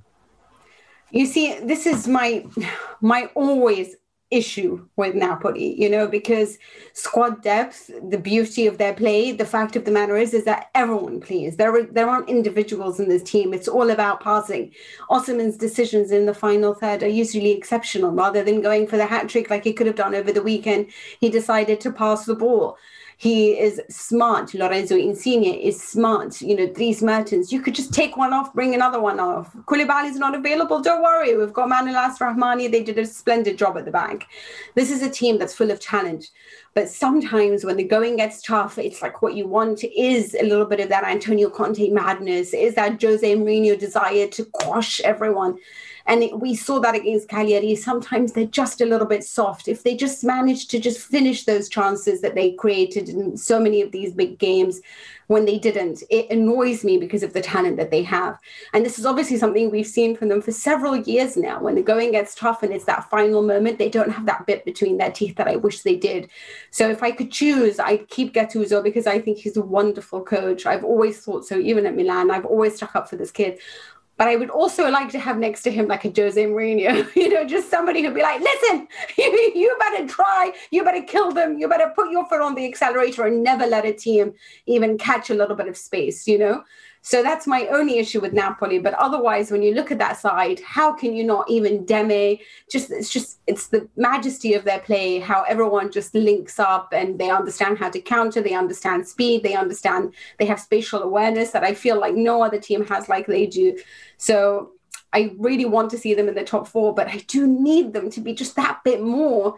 S2: You see, this is my my always issue with Napoli, you know, because squad depth, the beauty of their play, the fact of the matter is, is that everyone plays. There are, there aren't individuals in this team. It's all about passing. Osimhen's decisions in the final third are usually exceptional. Rather than going for the hat trick like he could have done over the weekend, he decided to pass the ball. He is smart. Lorenzo Insigne is smart. You know, Dries Mertens, you could just take one off, bring another one off. Koulibaly's not available. Don't worry. We've got Manolas Rahmani. They did a splendid job at the back. This is a team that's full of talent. But sometimes when the going gets tough, it's like what you want is a little bit of that Antonio Conte madness, is that Jose Mourinho desire to quash everyone. And it, we saw that against Cagliari. Sometimes they're just a little bit soft. If they just manage to just finish those chances that they created in so many of these big games, when they didn't, it annoys me because of the talent that they have. And this is obviously something we've seen from them for several years now. When the going gets tough and it's that final moment, they don't have that bit between their teeth that I wish they did. So if I could choose, I'd keep Gattuso because I think he's a wonderful coach. I've always thought so, even at Milan. I've always stuck up for this kid. But I would also like to have next to him like a Jose Mourinho, you know, just somebody who'd be like, listen, you, you better try, you better kill them, you better put your foot on the accelerator and never let a team even catch a little bit of space, you know. So that's my only issue with Napoli. But otherwise, when you look at that side, how can you not even Deme? Just it's just it's the majesty of their play, how everyone just links up and they understand how to counter, they understand speed, they understand, they have spatial awareness that I feel like no other team has like they do. So I really want to see them in the top four, but I do need them to be just that bit more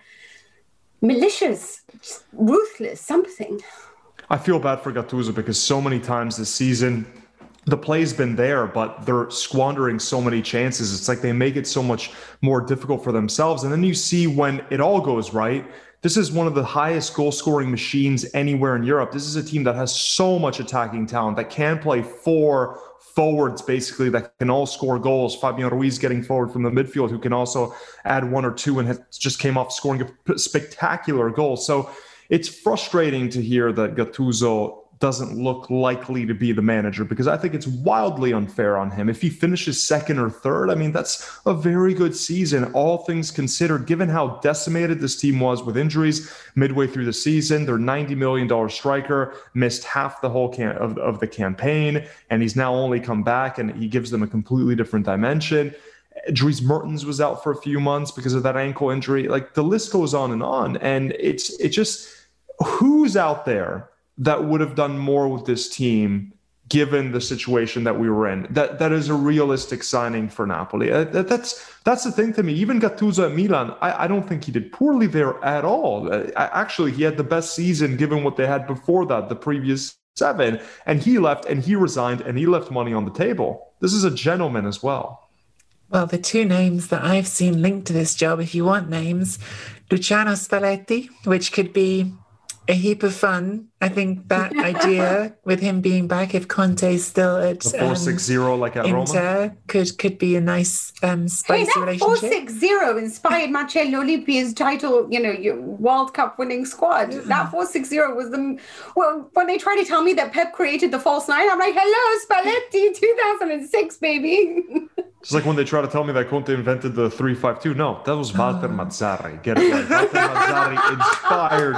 S2: malicious, ruthless, something.
S1: I feel bad for Gattuso because so many times this season, the play's been there, but they're squandering so many chances. It's like they make it so much more difficult for themselves. And then you see when it all goes right, this is one of the highest goal scoring machines anywhere in Europe. This is a team that has so much attacking talent, that can play four forwards, basically, that can all score goals. Fabian Ruiz getting forward from the midfield, who can also add one or two and has just came off scoring a spectacular goal. So it's frustrating to hear that Gattuso doesn't look likely to be the manager, because I think it's wildly unfair on him. If he finishes second or third, I mean, that's a very good season, all things considered, given how decimated this team was with injuries midway through the season. Their ninety million dollars striker missed half the whole can- of, of the campaign, and he's now only come back, and he gives them a completely different dimension. Dries Mertens was out for a few months because of that ankle injury. Like, the list goes on and on, and it's it just, who's out there that would have done more with this team given the situation that we were in? That that is a realistic signing for Napoli. Uh, that, that's that's the thing to me. Even Gattuso at Milan, I, I don't think he did poorly there at all. Uh, actually, he had the best season given what they had before that, the previous seven. And he left and he resigned and he left money on the table. This is a gentleman as well.
S3: Well, the two names that I've seen linked to this job, if you want names, Luciano Spalletti, which could be a heap of fun. I think that idea with him being back, if Conte's still at
S1: the four six zero, um, like at
S3: Inter,
S1: Roma,
S3: could could be a nice um, spicy
S2: hey, that
S3: relationship.
S2: four six zero inspired Marcello Lippi's title, you know, your World Cup winning squad. Yeah. That four six zero was the well. When they try to tell me that Pep created the false nine, I'm like, hello, Spalletti, two thousand six, baby.
S1: It's like when they try to tell me that Conte invented the three five two. No, that was Walter oh. Mazzarri. Get it right. Walter Mazzarri inspired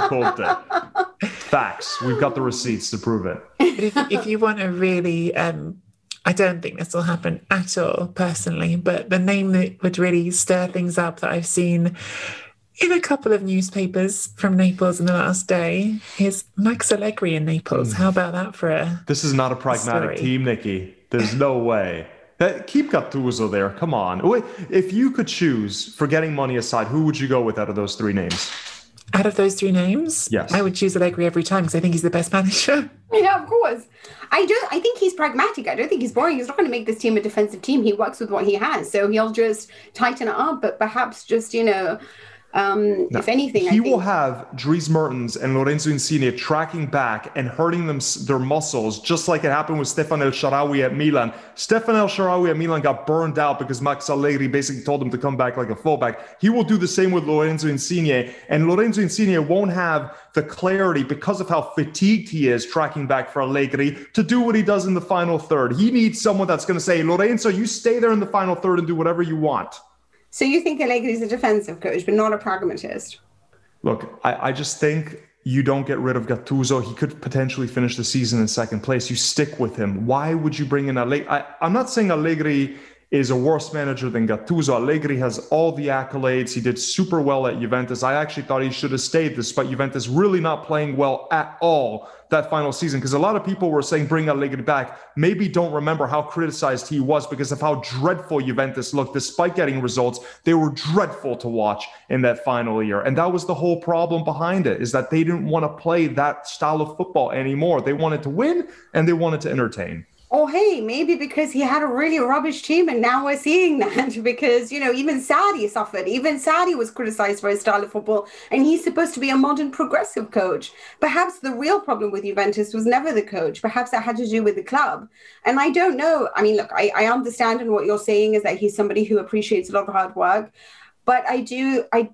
S1: Conte. Facts. We've got the receipts to prove it.
S3: But if, if you want to really, um, I don't think this will happen at all, personally, but the name that would really stir things up that I've seen in a couple of newspapers from Naples in the last day is Max Allegri in Naples. Mm. How about that for a
S1: This is not a pragmatic story. Team, Nikki. There's no way. Keep Gattuso there. Come on. If you could choose, forgetting money aside, who would you go with out of those three names?
S3: Out of those three names?
S1: Yes.
S3: I would choose Allegri every time because I think he's the best manager.
S2: Yeah, of course. I do. I think he's pragmatic. I don't think he's boring. He's not going to make this team a defensive team. He works with what he has. So he'll just tighten it up, but perhaps just, you know, Um, now, if anything,
S1: he
S2: I think...
S1: will have Dries Mertens and Lorenzo Insigne tracking back and hurting them their muscles, just like it happened with Stefan El Shaarawy at Milan. Stefan El Shaarawy at Milan got burned out because Max Allegri basically told him to come back like a fullback. He will do the same with Lorenzo Insigne, and Lorenzo Insigne won't have the clarity because of how fatigued he is tracking back for Allegri to do what he does in the final third. He needs someone that's going to say, Lorenzo, you stay there in the final third and do whatever you want.
S2: So you think Allegri is a defensive coach, but not a pragmatist?
S1: Look, I, I just think you don't get rid of Gattuso. He could potentially finish the season in second place. You stick with him. Why would you bring in Allegri? I, I'm not saying Allegri is a worse manager than Gattuso. Allegri has all the accolades. He did super well at Juventus. I actually thought he should have stayed despite Juventus really not playing well at all that final season, because a lot of people were saying bring Allegri back, maybe don't remember how criticized he was because of how dreadful Juventus looked. Despite getting results, they were dreadful to watch in that final year. And that was the whole problem behind it, is that they didn't want to play that style of football anymore. They wanted to win and they wanted to entertain.
S2: Oh, hey, maybe because he had a really rubbish team, and now we're seeing that because, you know, even Sarri suffered. Even Sarri was criticized for his style of football, and he's supposed to be a modern progressive coach. Perhaps the real problem with Juventus was never the coach. Perhaps that had to do with the club. And I don't know. I mean, look, I, I understand, and what you're saying is that he's somebody who appreciates a lot of hard work. But I do, I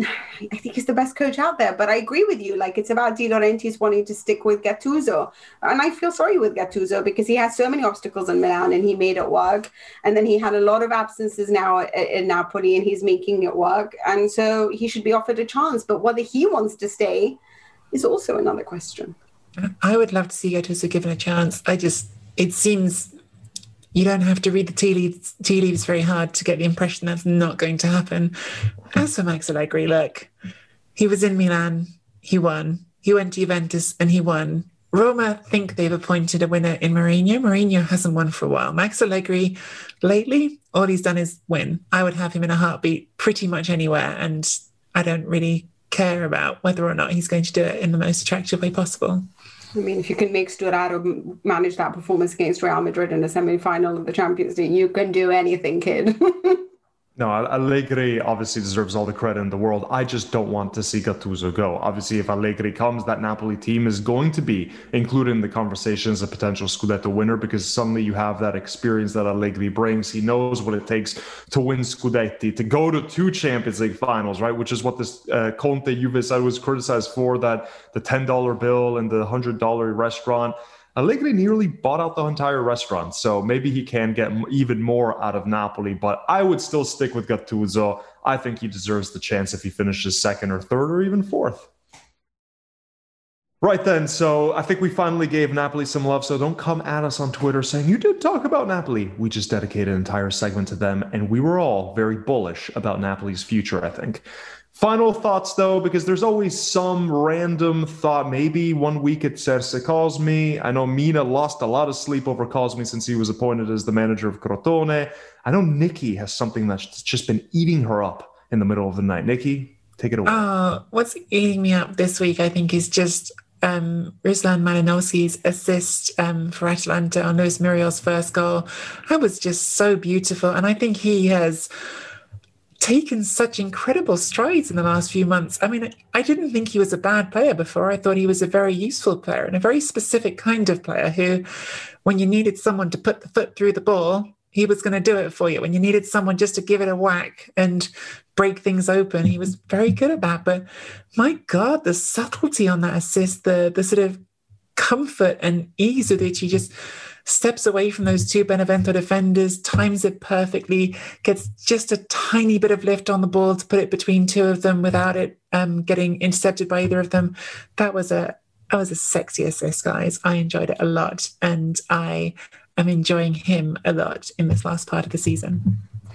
S2: I think he's the best coach out there, but I agree with you. Like, it's about De Laurentiis wanting to stick with Gattuso. And I feel sorry with Gattuso because he has so many obstacles in Milan and he made it work. And then he had a lot of absences now in Napoli and he's making it work. And so he should be offered a chance. But whether he wants to stay is also another question.
S3: I would love to see Gattuso given a chance. I just, it seems you don't have to read the tea leaves, tea leaves very hard to get the impression that's not going to happen. As for Max Allegri, look, he was in Milan, he won. He went to Juventus and he won. Roma think they've appointed a winner in Mourinho. Mourinho hasn't won for a while. Max Allegri, lately, all he's done is win. I would have him in a heartbeat pretty much anywhere, and I don't really care about whether or not he's going to do it in the most attractive way possible.
S2: I mean, if you can make Sturaro manage that performance against Real Madrid in the semi-final of the Champions League, you can do anything, kid.
S1: No, Allegri obviously deserves all the credit in the world. I just don't want to see Gattuso go. Obviously, if Allegri comes, that Napoli team is going to be included in the conversation as a potential Scudetto winner, because suddenly you have that experience that Allegri brings. He knows what it takes to win Scudetti, to go to two Champions League finals, right? Which is what this uh, Conte Juve side was criticized for, that the ten dollar bill and the one hundred dollar restaurant. Allegri nearly bought out the entire restaurant, so maybe he can get even more out of Napoli, but I would still stick with Gattuso. I think he deserves the chance if he finishes second or third or even fourth. Right then, so I think we finally gave Napoli some love, so don't come at us on Twitter saying, you did talk about Napoli. We just dedicated an entire segment to them, and we were all very bullish about Napoli's future, I think. Final thoughts, though, because there's always some random thought. Maybe one week it's Serse Cosmi. I know Mina lost a lot of sleep over Cosmi since he was appointed as the manager of Crotone. I know Nikki has something that's just been eating her up in the middle of the night. Nikki, take it away.
S3: Uh, what's eating me up this week, I think, is just um, Ruslan Malinowski's assist um, for Atalanta on Luis Muriel's first goal. That was just so beautiful. And I think he has taken such incredible strides in the last few months. I mean, I didn't think he was a bad player before. I thought he was a very useful player and a very specific kind of player who, when you needed someone to put the foot through the ball, he was going to do it for you. When you needed someone just to give it a whack and break things open, he was very good at that. But my God, the subtlety on that assist, the, the sort of comfort and ease with which he just steps away from those two Benevento defenders, times it perfectly, gets just a tiny bit of lift on the ball to put it between two of them without it um, getting intercepted by either of them. That was a that was a sexy assist, guys. I enjoyed it a lot, and I am enjoying him a lot in this last part of the season.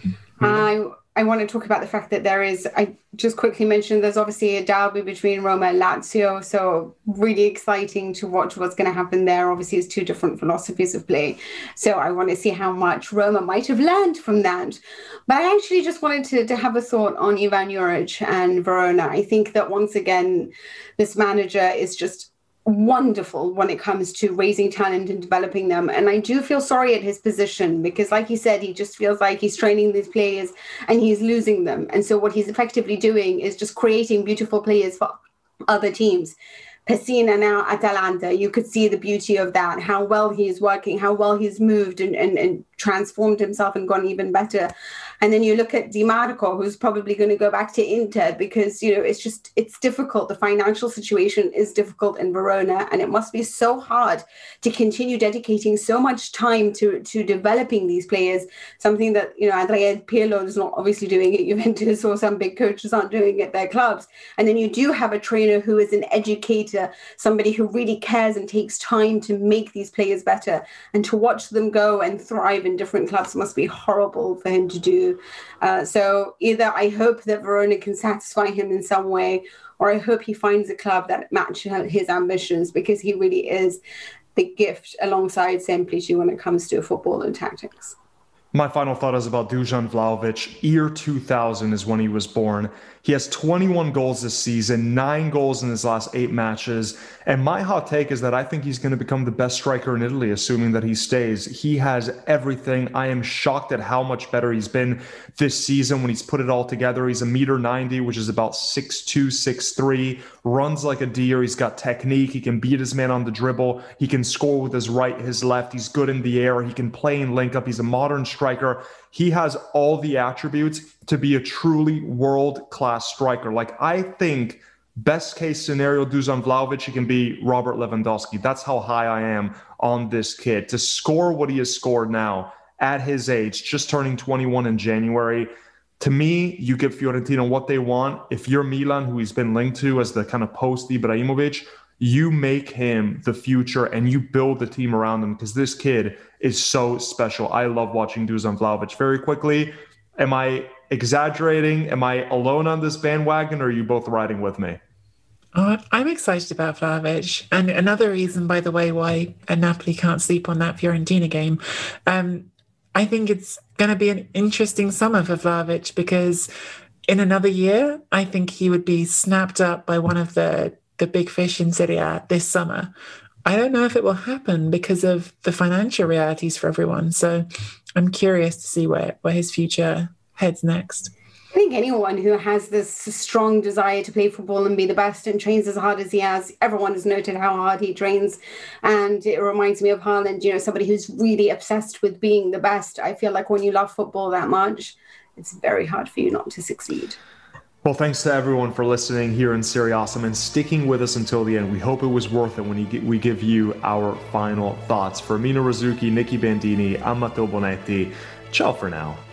S2: I I want to talk about the fact that there is, I just quickly mentioned, there's obviously a derby between Roma and Lazio, so really exciting to watch what's going to happen there. Obviously, it's two different philosophies of play, so I want to see how much Roma might have learned from that. But I actually just wanted to, to have a thought on Ivan Juric and Verona. I think that once again, this manager is just wonderful when it comes to raising talent and developing them. And I do feel sorry at his position because, like you said, he just feels like he's training these players and he's losing them. And so what he's effectively doing is just creating beautiful players for other teams. Pessina now, Atalanta, you could see the beauty of that, how well he's working, how well he's moved and, and, and transformed himself and gone even better. And then you look at Di Marco, who's probably going to go back to Inter because, you know, it's just, it's difficult. The financial situation is difficult in Verona, and it must be so hard to continue dedicating so much time to, to developing these players, something that, you know, Andrea Pirlo is not obviously doing at Juventus, or some big coaches aren't doing at their clubs. And then you do have a trainer who is an educator, somebody who really cares and takes time to make these players better, and to watch them go and thrive in different clubs must be horrible for him to do. Uh, so either I hope that Verona can satisfy him in some way, or I hope he finds a club that matches his ambitions, because he really is the gift alongside Semplici when it comes to football and tactics.
S1: My final thought is about Dusan Vlahovic. Year two thousand is when he was born. He has twenty-one goals this season, nine goals in his last eight matches. And my hot take is that I think he's going to become the best striker in Italy, assuming that he stays. He has everything. I am shocked at how much better he's been this season when he's put it all together. He's a meter ninety, which is about six two, six three, runs like a deer. He's got technique. He can beat his man on the dribble. He can score with his right, his left. He's good in the air. He can play in link up. He's a modern striker. He has all the attributes to be a truly world-class striker. Like, I think best case scenario, Dusan Vlahovic, he can be Robert Lewandowski. That's how high I am on this kid. To score what he has scored now at his age, just turning twenty-one in January, to me, you give Fiorentina what they want. If you're Milan, who he's been linked to as the kind of post-Ibrahimovic, you make him the future and you build the team around him, because this kid is so special. I love watching Dusan Vlahovic. Very quickly, am I exaggerating? Am I alone on this bandwagon, or are you both riding with me?
S3: Oh, I'm excited about Vlahovic. And another reason, by the way, why Napoli can't sleep on that Fiorentina game. Um, I think it's going to be an interesting summer for Vlahovic, because in another year, I think he would be snapped up by one of the the big fish in Serie A this summer. I don't know if it will happen because of the financial realities for everyone. So I'm curious to see where, where his future heads next.
S2: I think anyone who has this strong desire to play football and be the best and trains as hard as he has, everyone has noted how hard he trains. And it reminds me of Haaland, you know, somebody who's really obsessed with being the best. I feel like when you love football that much, it's very hard for you not to succeed.
S1: Well, thanks to everyone for listening here in Serie Awesome and sticking with us until the end. We hope it was worth it when we give you our final thoughts. For Mina Rzouki, Nicky Bandini, I'm Matteo Bonetti. Ciao for now.